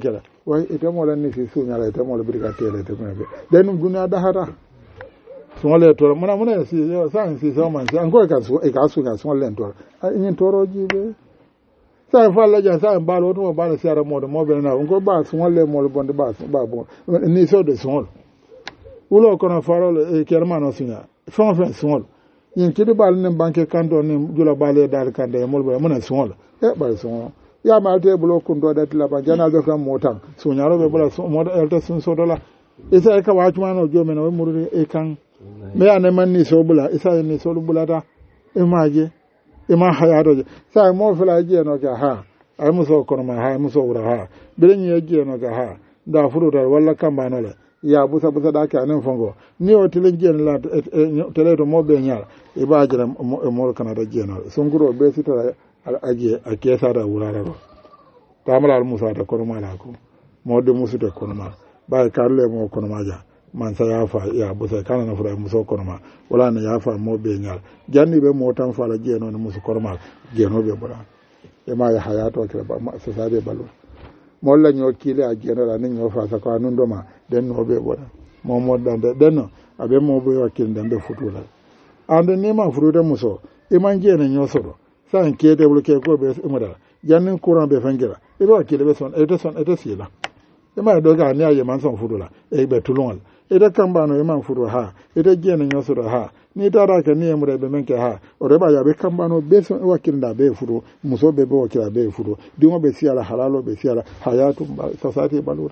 way ite mo lan ni si suñala ite mo la birka tele te ko be den dunya dahara suŋole toro muna muna si sa si so man si anko ka su e ka su ka suŋole toro ni toro jibe sa fa la ja sa ba lo to ba la siara mo mo be na anko ba suŋole mo lo bonde ba ba bo ni so de suŋol ulo kono farol e kermano sunya fon fen suŋol yin kidi bal ne banke kanto ni jula bale dal kande mo be muna suŋol e ba suŋol ya ma te bulo kun do dat la ba jana do kam motan suñaro be bula mo do elta sun so dola isa ka wa tuma no jome no muru e kan me ane man ni so bula isa ni so bula da e maje e ma hayato sa mo fala je no ga ha ay mo so kono ma ha mo so wura ha bilen ye je no ga ha da furu da walla kamba no le ya busa busa da ka nan fongo ni o tilen je la tele to mo be nyal e ba jira mo kana da je no sun guro be sita aje a kesa da wurare ro tamala musa da kono ma la ko mo de musu da kono ma ba karle mo kono ma ja man sa ya fa ya busa kana na fura muso kono ma wala na ya fa mo be nyal janni be mo tan fa la je no musu kono ma je no be bura e ma ya hayato ke ba sa sa be balu mo la nyo kile a je no la ni nyo fa sa ko anu ndo ma den no be bura mo mo dan de den no abe mo be wakil den be futula ande ni ma furu de muso e man je ne nyo soro san ke de bloqué ko be umada jannin courant be fangira e ba ke le son e to son e to sila e ma do ga ni aye man son fudula e be tulol e da kambano e man fudu ha e da jeni nyosoro ha ni dara ka ni emre be menke ha o re ba ya be kambano be son e wakil da be fudu muso be be wakila be fudu dimo be siala halalo be siala hayatu society balura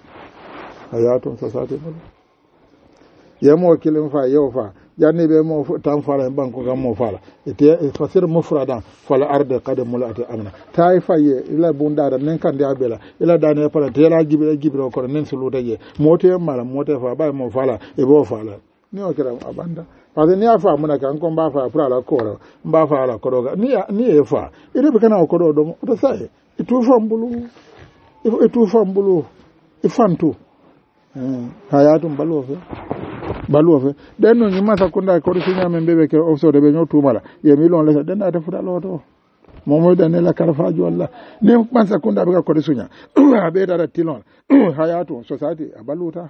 hayatu society balura yamo wakilin fa yau fa janni be mo tan fara banko gam mo fala ete fasir mufradan fala arde qad mulati amna tay faye ila bundara nen kan dia bela ila dane para tela gibe gibe ko nen sulu taje mote mala mote fa ba mo fala e bo fala ni o kira abanda parce ni afa muna kan ko ba fa pra la ko ba fa la ko ga ni ni e fa ire be kana ko do do to sai itu fambulu itu fambulu ifantu hayatum balu fe balu fe den no nyima sakunda ko ri nyame bebe ke ofso de be nyotu mala ye mi lon le den da fuda loto momo den la karfa ju walla ne man sakunda be ko ri sunya be da tilon hayatu society abaluta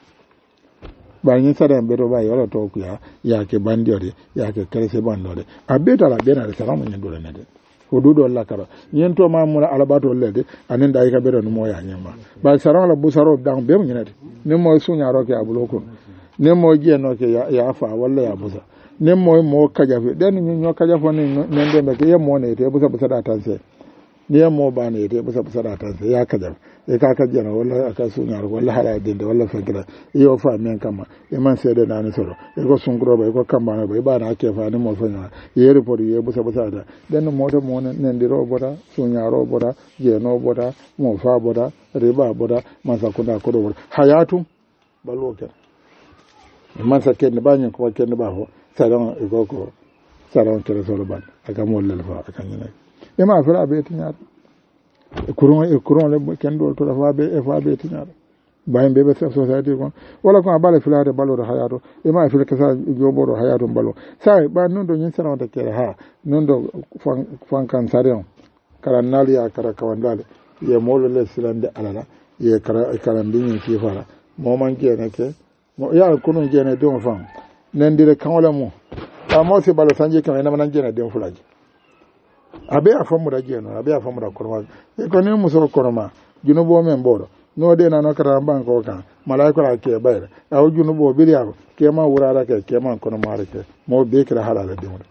ba nyi sada be do ba yoro to ku ya ya ke bandiore ya ke krese bandore abeta la bena de salamu nyendo le nede hududo la karo yento ma mura alabato lede anen da ka bedo no moya nyama ba saron la busaro dang be nyinati ne mo sunya roke abuloko ne mo je no ke ya ya fa walla ya busa ne mo mo kaja fe den ni nyo kaja fo ne ne be ke ye mo ne te busa busa da tanse ne mo ba ne te busa busa da tanse ya kaja e ka kaja no walla aka sunya ro walla hala dende walla fakira yo fa men kama e man sede na ni soro e ko sungro ba e ko kamba na ba ba na ke fa ne mo fa nya ye report ye busa busa da den mo to mo ne ndiro boda sunya ro boda je no boda mo fa boda riba boda masa kuna ko do hayatu balwo ke man sa ken ba nyen ko ken ba ho saron e ko ko saron tere solo ban aka mo le fa aka nyina e ma fara be tinya kuron e kuron le ken do to fa be e fa be tinya bayin be be society ko wala ko abale filare balo do hayato e ma fil kasa joboro hayato balo sai ba non do nyin saron de kere ha non do fan fan kan sarion kala nali ya kara kawandale ye molo le silande alala ye kara karandini fi fara mo man ke ne ke mo ya kuno je ne don fam nen dire kan wala mo ta mo se balo sanje kan na man je ne den fulaji abe afamu da je no abe afamu da korma e ko ne muso korma junubo men boro no de na no kara banko kan malaiko la ke bayre aw junubo biriya ke ma wurara ke ke man kono mare ke mo be kira halala de mo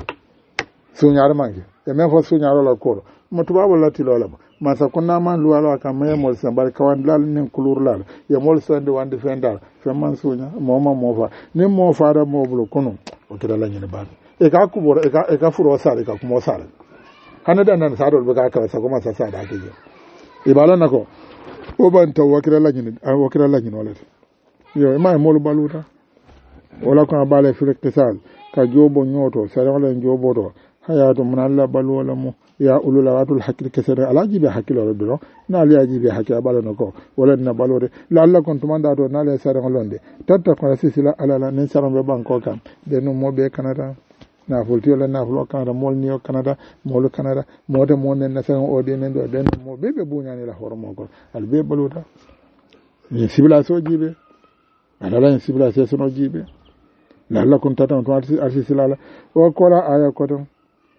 sunyar mangi e men fo sunyar la ko mo tubabo la tilola ma sa kunna man luwalo aka me mol sambar kawan lal nin kulur lal ye mol sande wande fendal fe man sunya mo ma mo fa ni mo fa da mo bulu kunu o kira la nyine ba e ka ku boro e ka e ka furo sare ka kuma sare hanada nan sadol be ka ka sa kuma sa sa da ke e bala nako o ban taw wakira la nyine a wakira la nyine wala yo e ma mol baluta wala ko bale filektisal ka jobo nyoto sare wala jobo do hayatu mun alla balu wala mu ya ulul awatul hakil kesere alaji be hakilo do do na ali aji be hakya balo nako wala na balore la alla kon tumanda do na le sare ngolonde tatta ko sisila ala la ne sare be banko kam de no mo be kanata nafultiyo la nafulo kanada mol niyo kanada molu kanada mode mo nen na san o de men do den mo bebe buñani la hormo ko al be baluta ni civilisation jibe ala la civilisation jibe la la kun tatan to arsi silala o kola aya ko don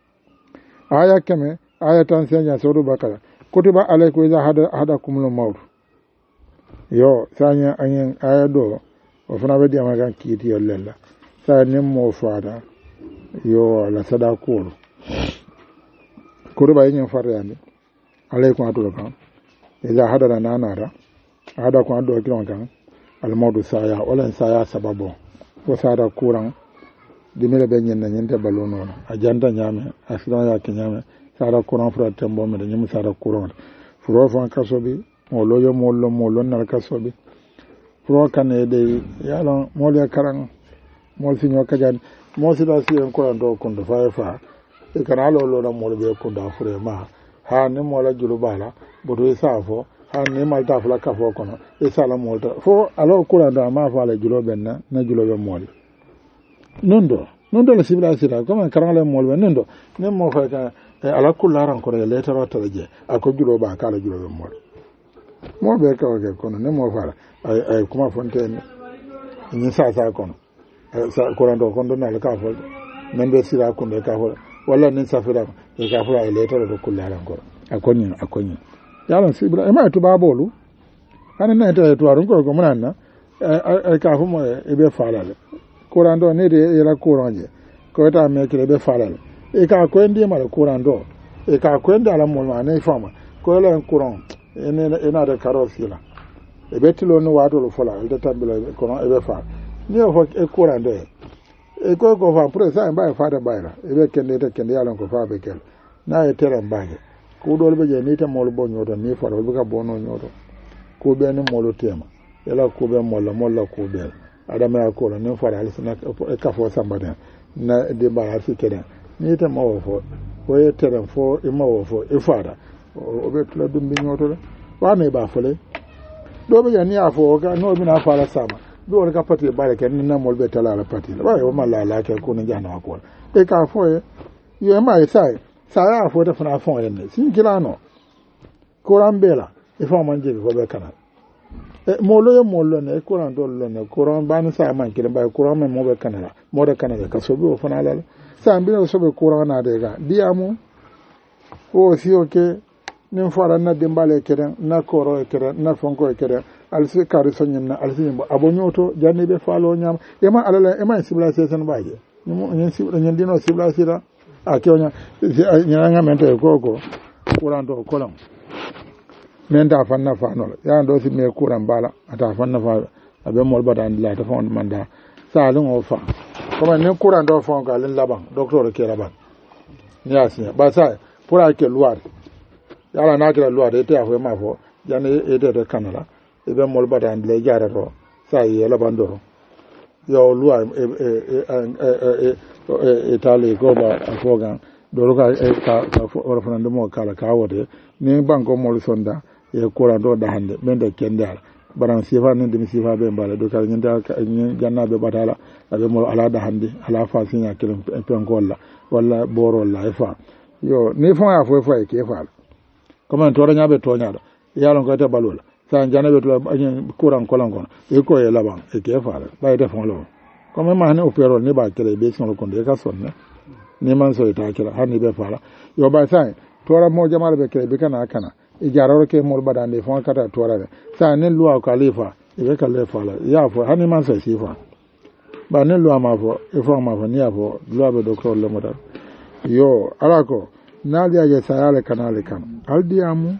aya keme aya tan senya sodu bakara kutiba alaykum iza hada hada kumul maut yo sanya anyen aya do o fana be diama kan kiti yolla sa nim mo fada yo la sada kulu kutiba yin farande alaykum atu kan iza hada na nanara hada ko ando kilon kan al maudu saya wala saya sababo ko sada kuran dimele be nyen na nyente balono a janta nyame asira ya kinyame sada kuran fra tembo me nyum sada kuran furo fan kasobi mo loyo mo lo mo lon na kasobi furo kane de yalo mo le karan mo sinyo kajan mo sida si en kuran do kundo fa fa e kana lo lo na mo be kundo fure ma ha ni mo la julu bala bodo safo ha ni mal ta fla ka fo kono e sala mo ta fo alo kuran da ma fa la julo benna na julo be mo nondo nondo la sibla sira comme karangale molbe nondo nem mo fa ka ala kullaran ko le letaro taraje ako julo ba kala julo be mol mo be ka ke kono nem mo fa ay ay kuma fonten ni sa sa kono sa ko rando kondo na ka fo men be sira ko be ka fo wala ni safira e ka fo ay letaro do kullaran ko akoni akoni yalan sibla e ma to babolu hanen na to to arun ko ko munanna ay ka fo mo e be falale kurando ne de yela kuranje ko ta me kile be falal e ka ko ndi mala kurando e ka ko ndi ala mo ma ne fama ko la kuran ene ena de karosila e betilo no wato lo fola de tambilo ko no e be fa ni o e kurando e ko ko fa pre sa ba fa de bayra e be kende de kende yala ko fa be kel na e tere mbaage ko do be je ni te mo lo bo nyodo ni fa lo be ka bono nyodo ko be ni mo lo tema yala ko be mo lo mo lo ko be adama ya kola nin fara alisina ka fo sambada na de ba asi keden ni ta mawo fo o ye teren fo e mawo fo e fara o be tula dum bi nyoto wa ne ba fole do be yani afo ga no bi na fara sama do ka pati ba ke ni na mol be tala la pati ba yo mala la ke ko ni jana ko e ka fo e ye ma e sai sa ya fo ta fana fo e ne sin kilano ko rambela e fo manje ko be kana molo ye molo ne kuran do lo ne kuran ban sa man kire ba kuran me mo be kanala mo de kanala ka so bi o fana la sa mbi no so be kuran na de ga diamu o si o ke nin fara na dimbale kere na koro e kere na fonko e kere al se kari so nyen na al se mbo abonyoto janni be falo nyam e ma alala e ma civilisation baaje ni mo nyen civilisation nyen dino civilisation a ke onya nyanga mente ko ko kuran do kolam men ta fanna fa no ya ndo si me kuran bala ata fanna fa abe mol bada andila ta fon manda salun o fa kuma ne kuran do fon ga lin laban docteur ke laban ni asin ba sai pura ke luar ya la na ke luar ete afo ma fo ya ne ete de kanala e be mol bada andila jara ro sai ye laban do yo luar e e e e tali go ba afo ga do ka ka or fana mo kala ka wote ni banko mol sonda e kura do da hande ben de kendal baran sifa ne demi sifa be mbala do kala nyanda janna be batala abe mo ala da hande ala fa sinya kilim pen golla walla boro la fa yo ni fa ya fo fa ke fa comme to nya be to nya do yalon ko te balula sa janna be to kuran kolon kon e ko e laban e ke fa ba de fon lo comme ma ne opero ni ba kele be son ko de ka sonne ni man so ita kila hani be fa yo ba sai to ra mo jamal be kele be kana kana ijararo ke mol badande fon kata torare sa ne luwa khalifa ibe kale fala ya fo hani man sa sifa ba ne luwa ma fo e fo ma fo ni afo luwa be docteur le modal yo alako nali aje sayale kanale kan aldiamu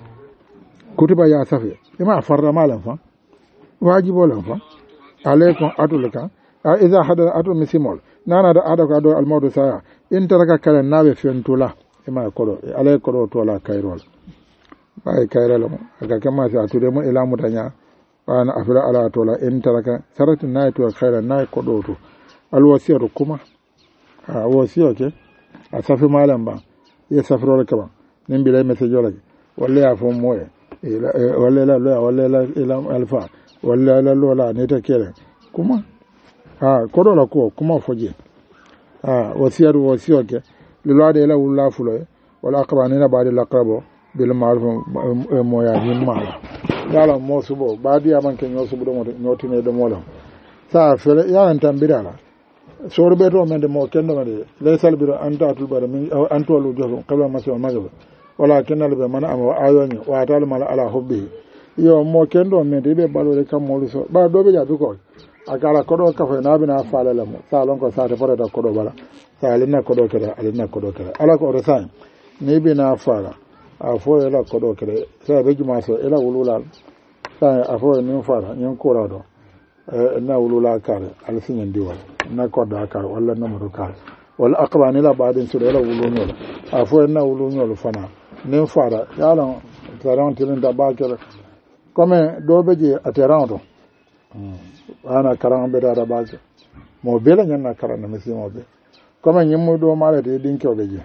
kutiba ya safi ima farra malan fa wajibo lan fa alaykum atulaka a iza hada atu misimol nana da ada ko do almawdu saya in taraka kala nabe fentula ima kodo alay kodo to la kayrol bay kayrala mo aka kama sa tude mo ila mutanya wana afira ala tola in taraka saratu nay to khayra nay kodo to alwasiyatu kuma a wasiyo ke a safi malam ba ya safiro ka ba nin bilay message wala walla ya fo moye walla la la walla la ila alfa walla la lola ne ta kere kuma ha kodo la ko kuma foje ah wasiyatu wasiyoke lilwade ila wulla fulo wala aqrani na baadi laqrabo bil ma'ruf moya min mala dala mo subo baadi aman ke nyo subo do nyotine do molam sa fele ya antam bidala sor beto men de mo kendo men le sal biro anta tul bara min anto lu jogo qabla maso magaba wala kenal be mana am ayoni wa tal mala ala hubbi yo mo kendo men de be balore kam mo lu so ba do be ja ko akala kodo kafe na bina fala la mo sa lon ko sa te fara da kodo bala sa alina kodo kera alina kodo kera ala ko do sa ni bina fala a fo ela kodo kera sa be juma so ela wulula sa a fo ni fala nyen ko do na wulula kare alfin diwal na kodo kare wala na mo kare wala aqbani la baadin so ela wulunyo a fo na wulunyo fana nin fara yala taran tilin da ba kera comme do be je aterando ana karan be da ba ke mo bela nyanna karan na mesi mo be comme nyimmo do mala de din kyo be je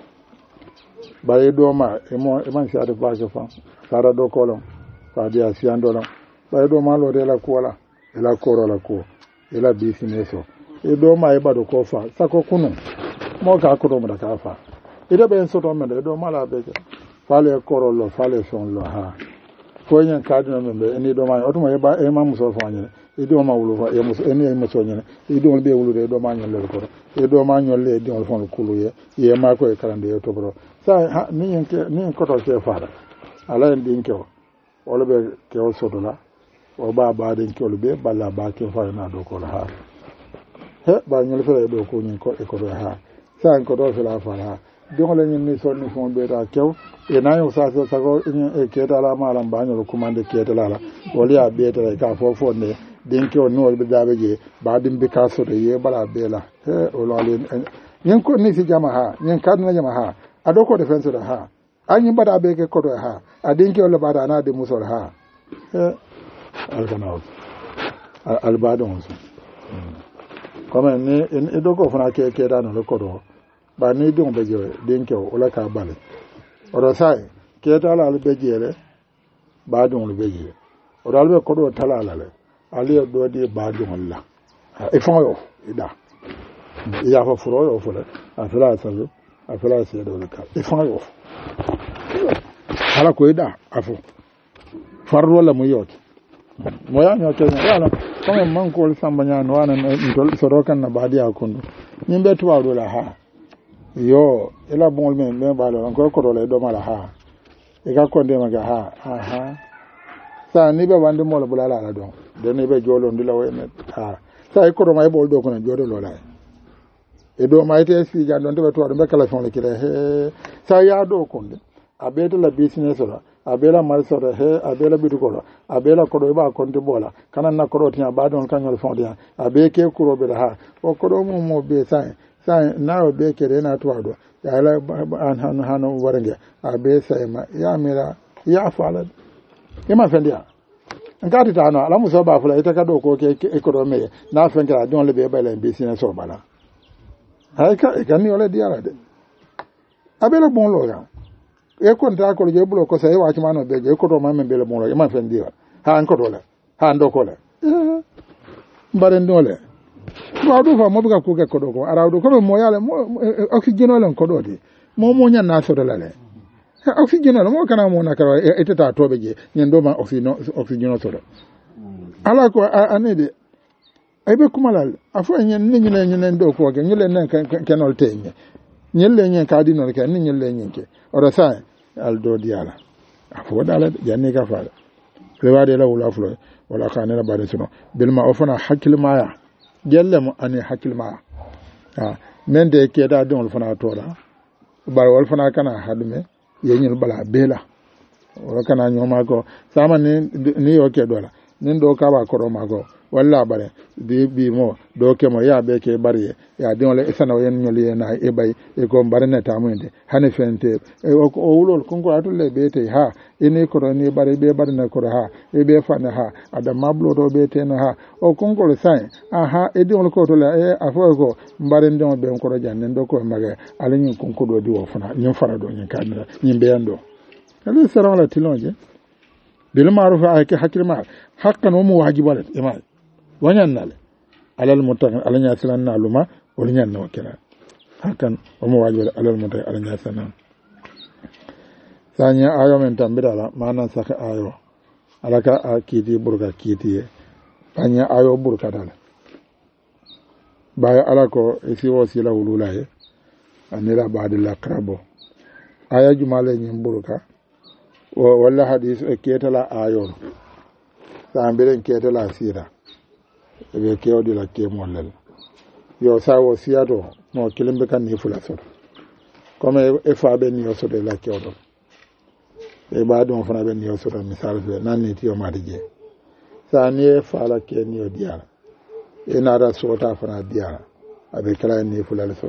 baye do ma e mo e man siade ba ke fa sara do kolon fa dia si andola baye do ma lo de la kola e la koro la ko e la business e do ma e ba do ko fa sako kunu mo ka ko do mo da ka fa e de ben so to me de do mala be ke fale koro lo fale son lo ha ko nyen ka do me be ni do ma o to mo e ba e ma muso fa nyen e do ma wulu fa e muso e ni e muso nyen e do be wulu de do ma nyen le ko e do ma nyon le do fon kulu ye ye ma ko e karande e to bro sa ni en ke ni ko to ke fara ala en din ke o le be ke o so do la o ba ba din ke o le be balla ba ke fa na do ko la ha he ba nyol fere do ko nyen ko e ko do ha sa en ko do fe la fara don le nyen ni so ni fon be da kew e na yo sa so sa ko e ke ta la ma lam ba nyol ko mande ke ta la la wali a be ta ka fo fo ne din ke o no be da be je ba din be ka so de ye bala be la he o lo le nyen ko ni si jama ha nyen ka na jama ha adoko defense da ha anyi bada be ke ko do ha adin ke o le bada na de muso ha he al kana al bada on so comme ni e doko fana ke ke da no le ko do ba ni dum be je din ke o la ka bale o do sai ke ta la be je le ba dum le be je o dal be ko do tala la le ali do di ba dum la e fon yo ida ya fa furo yo fo le afala sabu afala se do le ka e fon yo ala ko ida afu farro la mu yoti mo ya nyo ke ya la ko man ko le samba nya no ana ndol soro kan na baadi akundu nyimbe tuwa do la ha yo ela bon men men ba lo ko ko le do mala ha e ka ko de ma ga ha aha sa ni be wande mo lo bulala la do de ni be jolo ndila we ne ha sa e ko do mai bol do ko na jodo lo la e do mai te si ja don to be to do be kala fon le kire he sa ya do ko de abeta la business la abela mal so he abela bidu ko abela ko do ba ko de bola kana na ko do tiya ba don kan yo fon dia abe ke ko ro be ha o ko do mo mo be sa sa na o be ke na to do ya la an han han warange abe sa ma ya mira ya fala e ma fendia ngati ta no ala muso ba fula ita ka do ko ke e ko do me na fengra don le be ba la business so bala hay ka e kan ni ole dia la de abela bon lo ya e ko nta ko je bulo ko sai wa ma no be je ko do ma men be le bon lo e ma fendia ha an ko do le ha ndo ko le mbare ndole ba do fa mo be ko ke ko do ko ara do ko mo ya le oxygen le ko do di mo mo nya na so do la le oxygen no mo kana mo na kara eteta to be je nyendo ma oxygen oxygen to ala ko anede ay be kumalal afo nyen ni nyele nyen ndo ko ge nyele nen kenol tenye nyele nyen ka di no ke ni nyele nyen ke ora sa al do diala afo dala janni ka fa le wade la wala flo wala kana la bare suno bil ma ofana hakil maya gelle mo ani hakil maya ha men de ke da don fana to da bar wal fana kana hadume yenyel bala bela wala kana nyoma ko sama ni ni yoke dola nin do ka ba ko ma ko walla bare bi bi mo do ke mo ya be ke bari ya de wala isana yen nyoli na e bay e ko bare na tamunde hane fente e o wulol ko ko atulle be te ha ene ko ni bare be bare na ko ha e be fana ha ada mablo do be te na ha o ko ko le sai aha e de wala ko to le e afo ko bare ndo be ko janne ndo ko maga ala nyin ko ko do di wo fana nyin fara do nyin kadira nyin be ando ala sara la tilonje bil ma'ruf ay ke hakima haqqan wa wajibalat imal wanyan nale alal muttaqin alanya silan naluma wol nyanno kala hakan o mo wajol alal mo tay alanya sanan sanya ayo men tambira manan saka ayo alaka akiti burga kiti anya ayo burka dal baya alako isi wasila wululaye anira baadilla krabo aya jumale nyim burka wala hadis ketala ayo sambiren ketala sira be kewdi la kemollel yo sawo siyato no kilimbe kan ni fula so comme e fa be ni so de la kewdo e ba dum fana be ni so to misal fe nanni ti o madije sa ni e fa la ke ni o diara e na ra so ta fana diara abe kala ni fula le so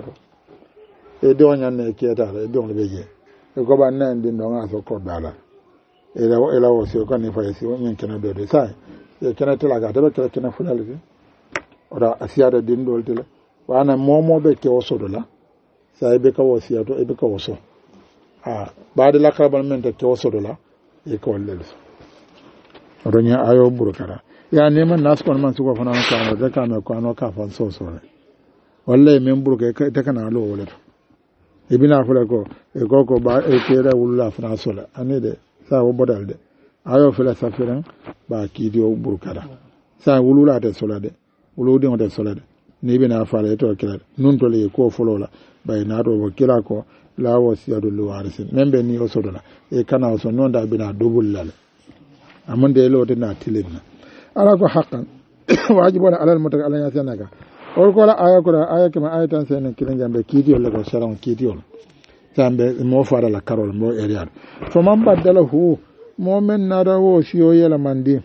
e do nyanne keta e do le beje e ko ba nan din do nga so ko dala e la e la o so ko ni fa si o nyen kena do de sai e kena tela ga de kena kena fula le ora asiada din dol tela wana momo be ke osodo la sai be ka wosiya to e be ka woso ha baade la karbal men te ke osodo la e ko lel oro nya ayo burkara ya ne man nas kon man suko fana ko no de ka no ko no ka fan so so wallahi men burke ka te kana lo wala to e bina fula ko e ko ko ba e tere wulla fana so la ani de sa wo bodal de ayo fela safiran ba ki dio burkara sa wulula de so la de wuludi on de so la de ni bina fala to kila nun to le ko folola bay na do kila ko la wasiyadu luwarisin membe ni o sodola e kana so non da bina dubul lal amunde lo de na tilinna ala ko haqqan wajibuna alal mutak alanya sanaka o ko la aya ko aya kama ayatan sen kilen jambe kidiol le ko sharon kidiol jambe mo fara la karol mo area fo man badalahu mo men na dawo siyo yela mandi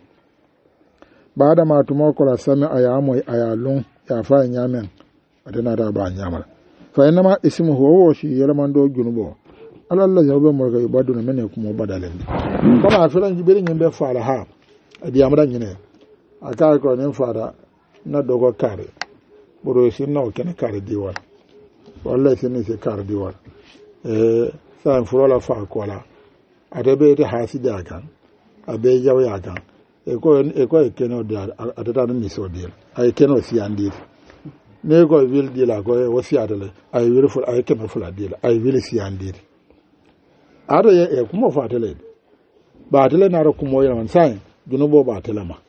bada ma tumo ko la sami aya mo aya lun ya fa nyamen adana da ba nyamala fa inma ismu huwa shi yalaman do junubo alalla yawbe mo ga ibadu na mene kuma badalen kama afiran jibiri nyimbe fara ha adi amra nyine aka ko nen fara na dogo kare boro shi no kene kare diwal wallahi sini se kare diwal eh sa furola fa ko la adabe de hasida kan abe yawya kan e ko e ko e keno da adata ni so dir ay keno si andir ne ko wil dila ko e wasi adale ay wil ful ay keno ful adila ay wil si andir ado ye e kuma fatale ba tele na ro kuma yawan sai junubo ba tele ma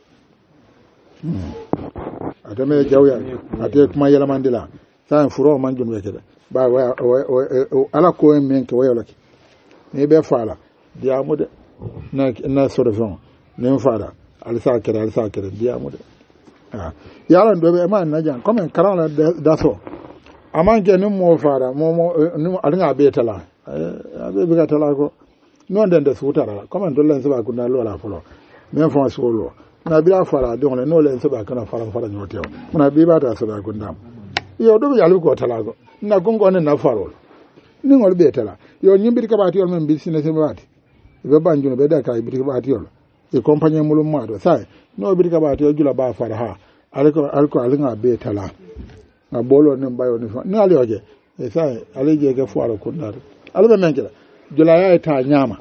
adame jawya ate kuma yala mandila sai furo man junwe kede ba wa ala ko men ke wayala ki ne be fala dia mu de na na solution ne fala alisa kere alisa kere dia mu de ah yaran do be ma na jan comme karan da so aman ke nim mo fara mo mo nim alanga be tala abe be tala ko non den de sutara comme do len saba kunna lo la folo men fon so lo na bi fara do ne no len saba kana fara fara nyotew na bi ba ta saba kunna yo do yalu ko tala ko na gongo ne na faro ni ngol be tala yo nyimbiri ka ba ti yol men business be ba ti be banju be da ka bi ka ba ti yol e compagnie mulum ma do sai no bi ka ba ti jula ba fara ha alko alko alinga be tala na bolo ne bayo ne fa ni ali oje e sai ali je ke fuaro kunnar albe menkela jula ya ta nyama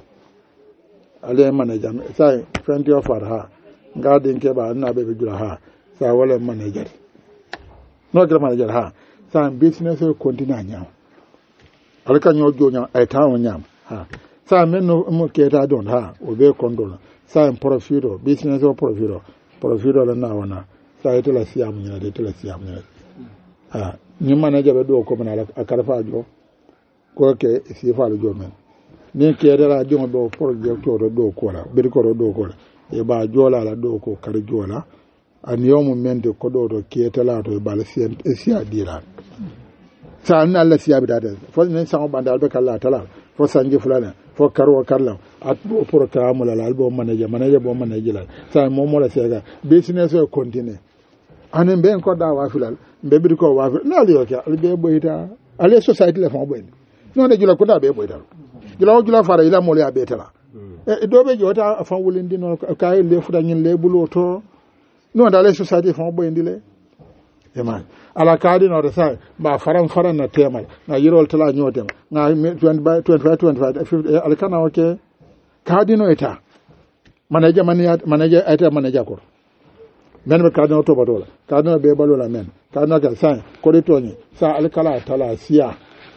ale manager sai friend of ha ngadin ke ba na be jula ha sai wala manager no gra manager ha sai business ko continue nyama alka nyo jo nyama ai ta nyama ha sai men no mo ke ta don ha o be kondola sai profito business o profito profito la na wana sai to la siam nyina de to la siam nyina ah ni manager be do ko bana akarfa jo ko ke si fa jo men ni ke dara jo do project to do ko la be ko do ko la e ba jola la do ko kar jola an yomu mente ko do do ke tala to bal sien e si adira sa na la si abida de fo ni sa o bandal be kala tala fo sanje fulana fo karo karla at bo programme la albo manager manager bo manager la sa mo mo la sega business o continue anen ben ko da wa filal be bi ko wa na li oke al be boyta ale society le fon boy non de jula ko da be boyta jula jula fara ila mo le abetala e do be jota afan wulindi non kay le fuda nyin le bulo to non da le society fon boy ndile e man ala kadi no de sa ba faram faran na temal na yirol tala nyotem na twenty-five twenty-five al kana oke kadi no eta manager manager manager eta manager ko men be kadno to badola kadno be balola men kadno ka san ko de toni sa alkala tala siya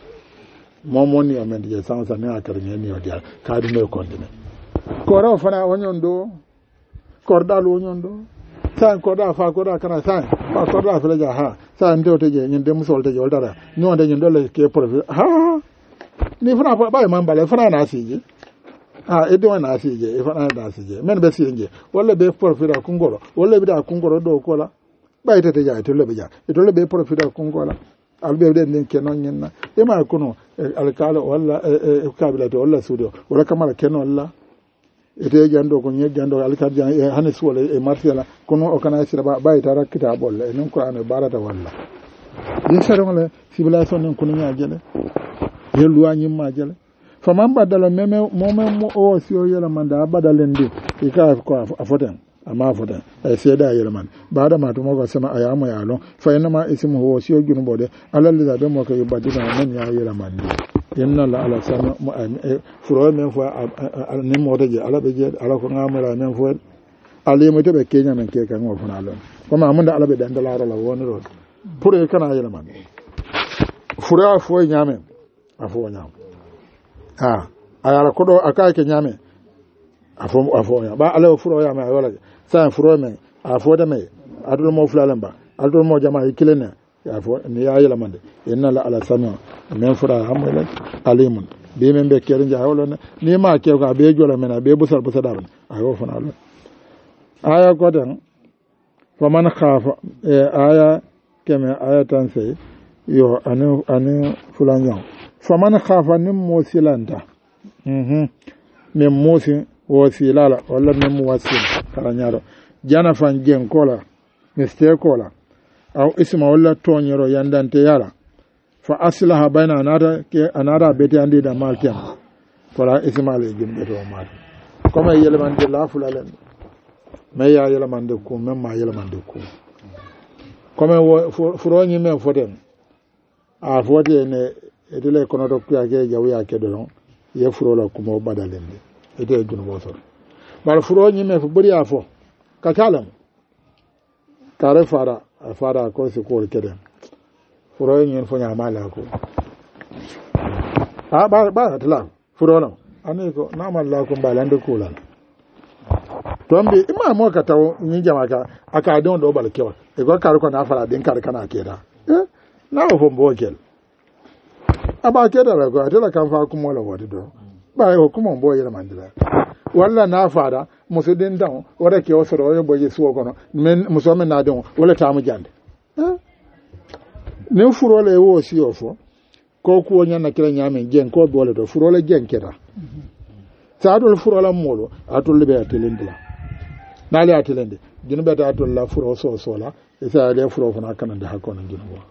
momoni o men je san sa ne akar ni o dia kadno ko ndine ko raw fana wonyon do kordal wonyon do san korda fa korda kana san fa korda fele ja ha san do te je nyinde musol te je oldara no de nyindo le ke profit ha ni fana ba man bale fana na sije ah e do na sije e fana na sije men be sije wala be profit a kungoro wala be da kungoro do kola ba ite te ja ite le be ja ite le be profit a kungola albe de nden kenon nyenna e ma kono alkala wala e kabila to wala sudo wala kamala kenon la ete jando ko nyejando alkar jan e hanes wala e martiala kono o kana sira ba bay tara kitabol e non qur'an e barata walla din saron le civilisation non kono nyaajele ye luwa nyimma jele faman badala meme momen mo o si o yela manda badalen di e ka ko afoten ama foten e seda yela man bada ma to mo ko sama ayamo ya lo fa inma ismu ho si o junu bode alal da be mo ko yubadina men ya yela man yenna la ala sama furo men fo ne modo je ala be je ala ko ngamara men fo ali mo to be kenya men ke kan o fana lon ko ma mun da ala be dan da la la woni ro pour e kana yela man furo fo nyame afo nyam ha ayala ko do aka ke nyame afo afo nyam ba ala furo ya ma wala sa furo men afo da me adul mo fulalamba adul mo jama ikilena ya fo ni ya yela mande yenna la ala sama men fura hamwela alimun be men be kere ja wala ni ma ke ko be jola mena be busal busal dar ayo fana la aya ko dan fa man khafa aya keme aya tan sai yo anu anu fulanyo fa man khafa nim mosilanta mhm mem mosi wosilala wala mem wasil kala nyaro jana fan gen kola miste kola aw isma wala tonyero yandante yala fa aslaha bayna anara ke anara beti andi da maltiam fala isma le gimbe to mal comme yeleman de la fulalen mais ya yeleman de ko même ma yeleman de ko comme furo nyi men foten a fote ne edele kono to ku age jawu ya ke do ye furo la ko mo badalen de ede dun bo so bal furo nyi men fo buri afo ka kalam kare fara fara ko se ko keden furo nyen fo nya mala ko ah ba ba tla furo no ani ko na mala ko balande ko lan tombe ima mo ka tawo ni jama ka aka don do bal kewa e go kar ko na fara din kar kana keda eh na ho mbo kel aba keda la ko atela kan fa ku mo la wodi do ba ho ku mo mbo yela mandila walla na fara muso den dan wala ke o soro yo boje suwo kono men muso men na don wala tamu jande eh ne furole wo si ofo ko ku wonya na kila nyame gen ko bole do furole gen keda sa do furola molo atul be atelendila nali atelende jinu be atul la furo so so la isa le furo fana kana da hakon jinu bo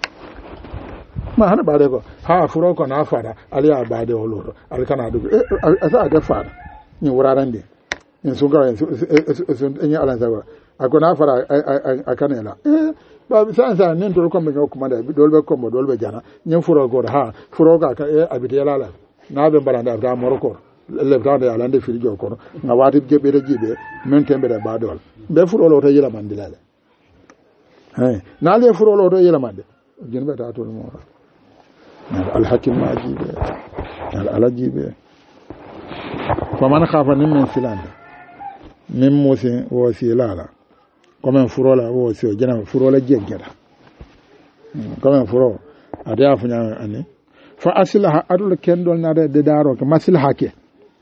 ma hana ba de ko ha furo ko na fara ali abade oloro al kana do asa da fara ni wuraran de in sun ga sun in ala zawa akona fara akanela eh ba san san nen to ko me ko kuma da dolbe ko mo dolbe jana nyen furo go ha furo ga ka e abite yala na be baranda da moroko le brande ala nde firi jo ko na wati jebe de jibe men tembe da ba dol be furo lo to yela mandilale eh na le furo lo to yela mande jin be ta to mo al hakim majibe al alajibe fa man khafa min filanda min musin wasilala comme furo la wo si jana furo la jeggera comme furo ada funya ani fa aslaha adul kendol na de daro ke maslaha ke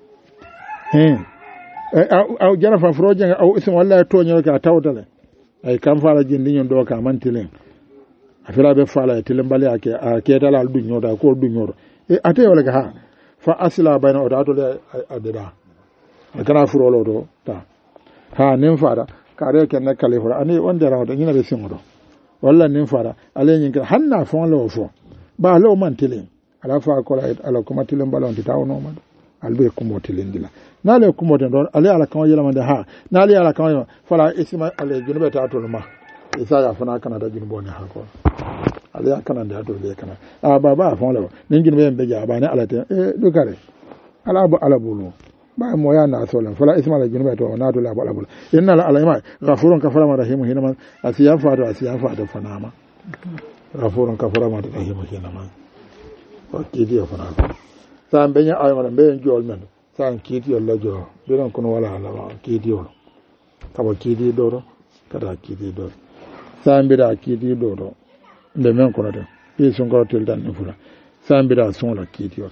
eh aw jana fa furo jenga aw isin wallahi to nyo ka tawdale ay kam fala jindi nyon do ka mantilen afira be fala tilen bali ake a ke dala du nyoda ko du nyoro e ate wala ga ha fa asla bayna o adul adeda kana furo lo do ta ha nin fara kare ke na kale fara ani wanda rawo nyina be singo walla nin fara ale nyin ka hanna fon lo fo ba lo man tilen ala fa ko ala ko matilen balon ti tawo no man albe ko motilen dila na le ko moten don ale ala kan yela man da ha na le ala kan fara isma ale junube ta to ma isa ya fana kana da junbo ne ha ko ale kana da to le kana a baba fon lo nin junube be ja ba ne ala te e do kare ala bu ala bulu ba mo ya na sola fala isma la junuba to na to la bala bala inna la alaima ghafurun kafara ma rahimu hinama asiya fa to asiya fa to fanama ghafurun kafara ma rahimu hinama o kidi o fanama san benya ay ma be jol men san kidi la jo biran kono wala ala kidi o kaba kidi doro kada kidi doro san bida kidi doro be men kono de yi sun ko tel dan fura san bida sun la kidi o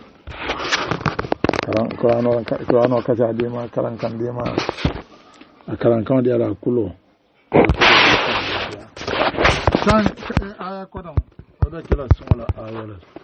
Kurano kurano kaca dima karan kan dima karan kan dia la kulo san aya kodon oda kila sumala aya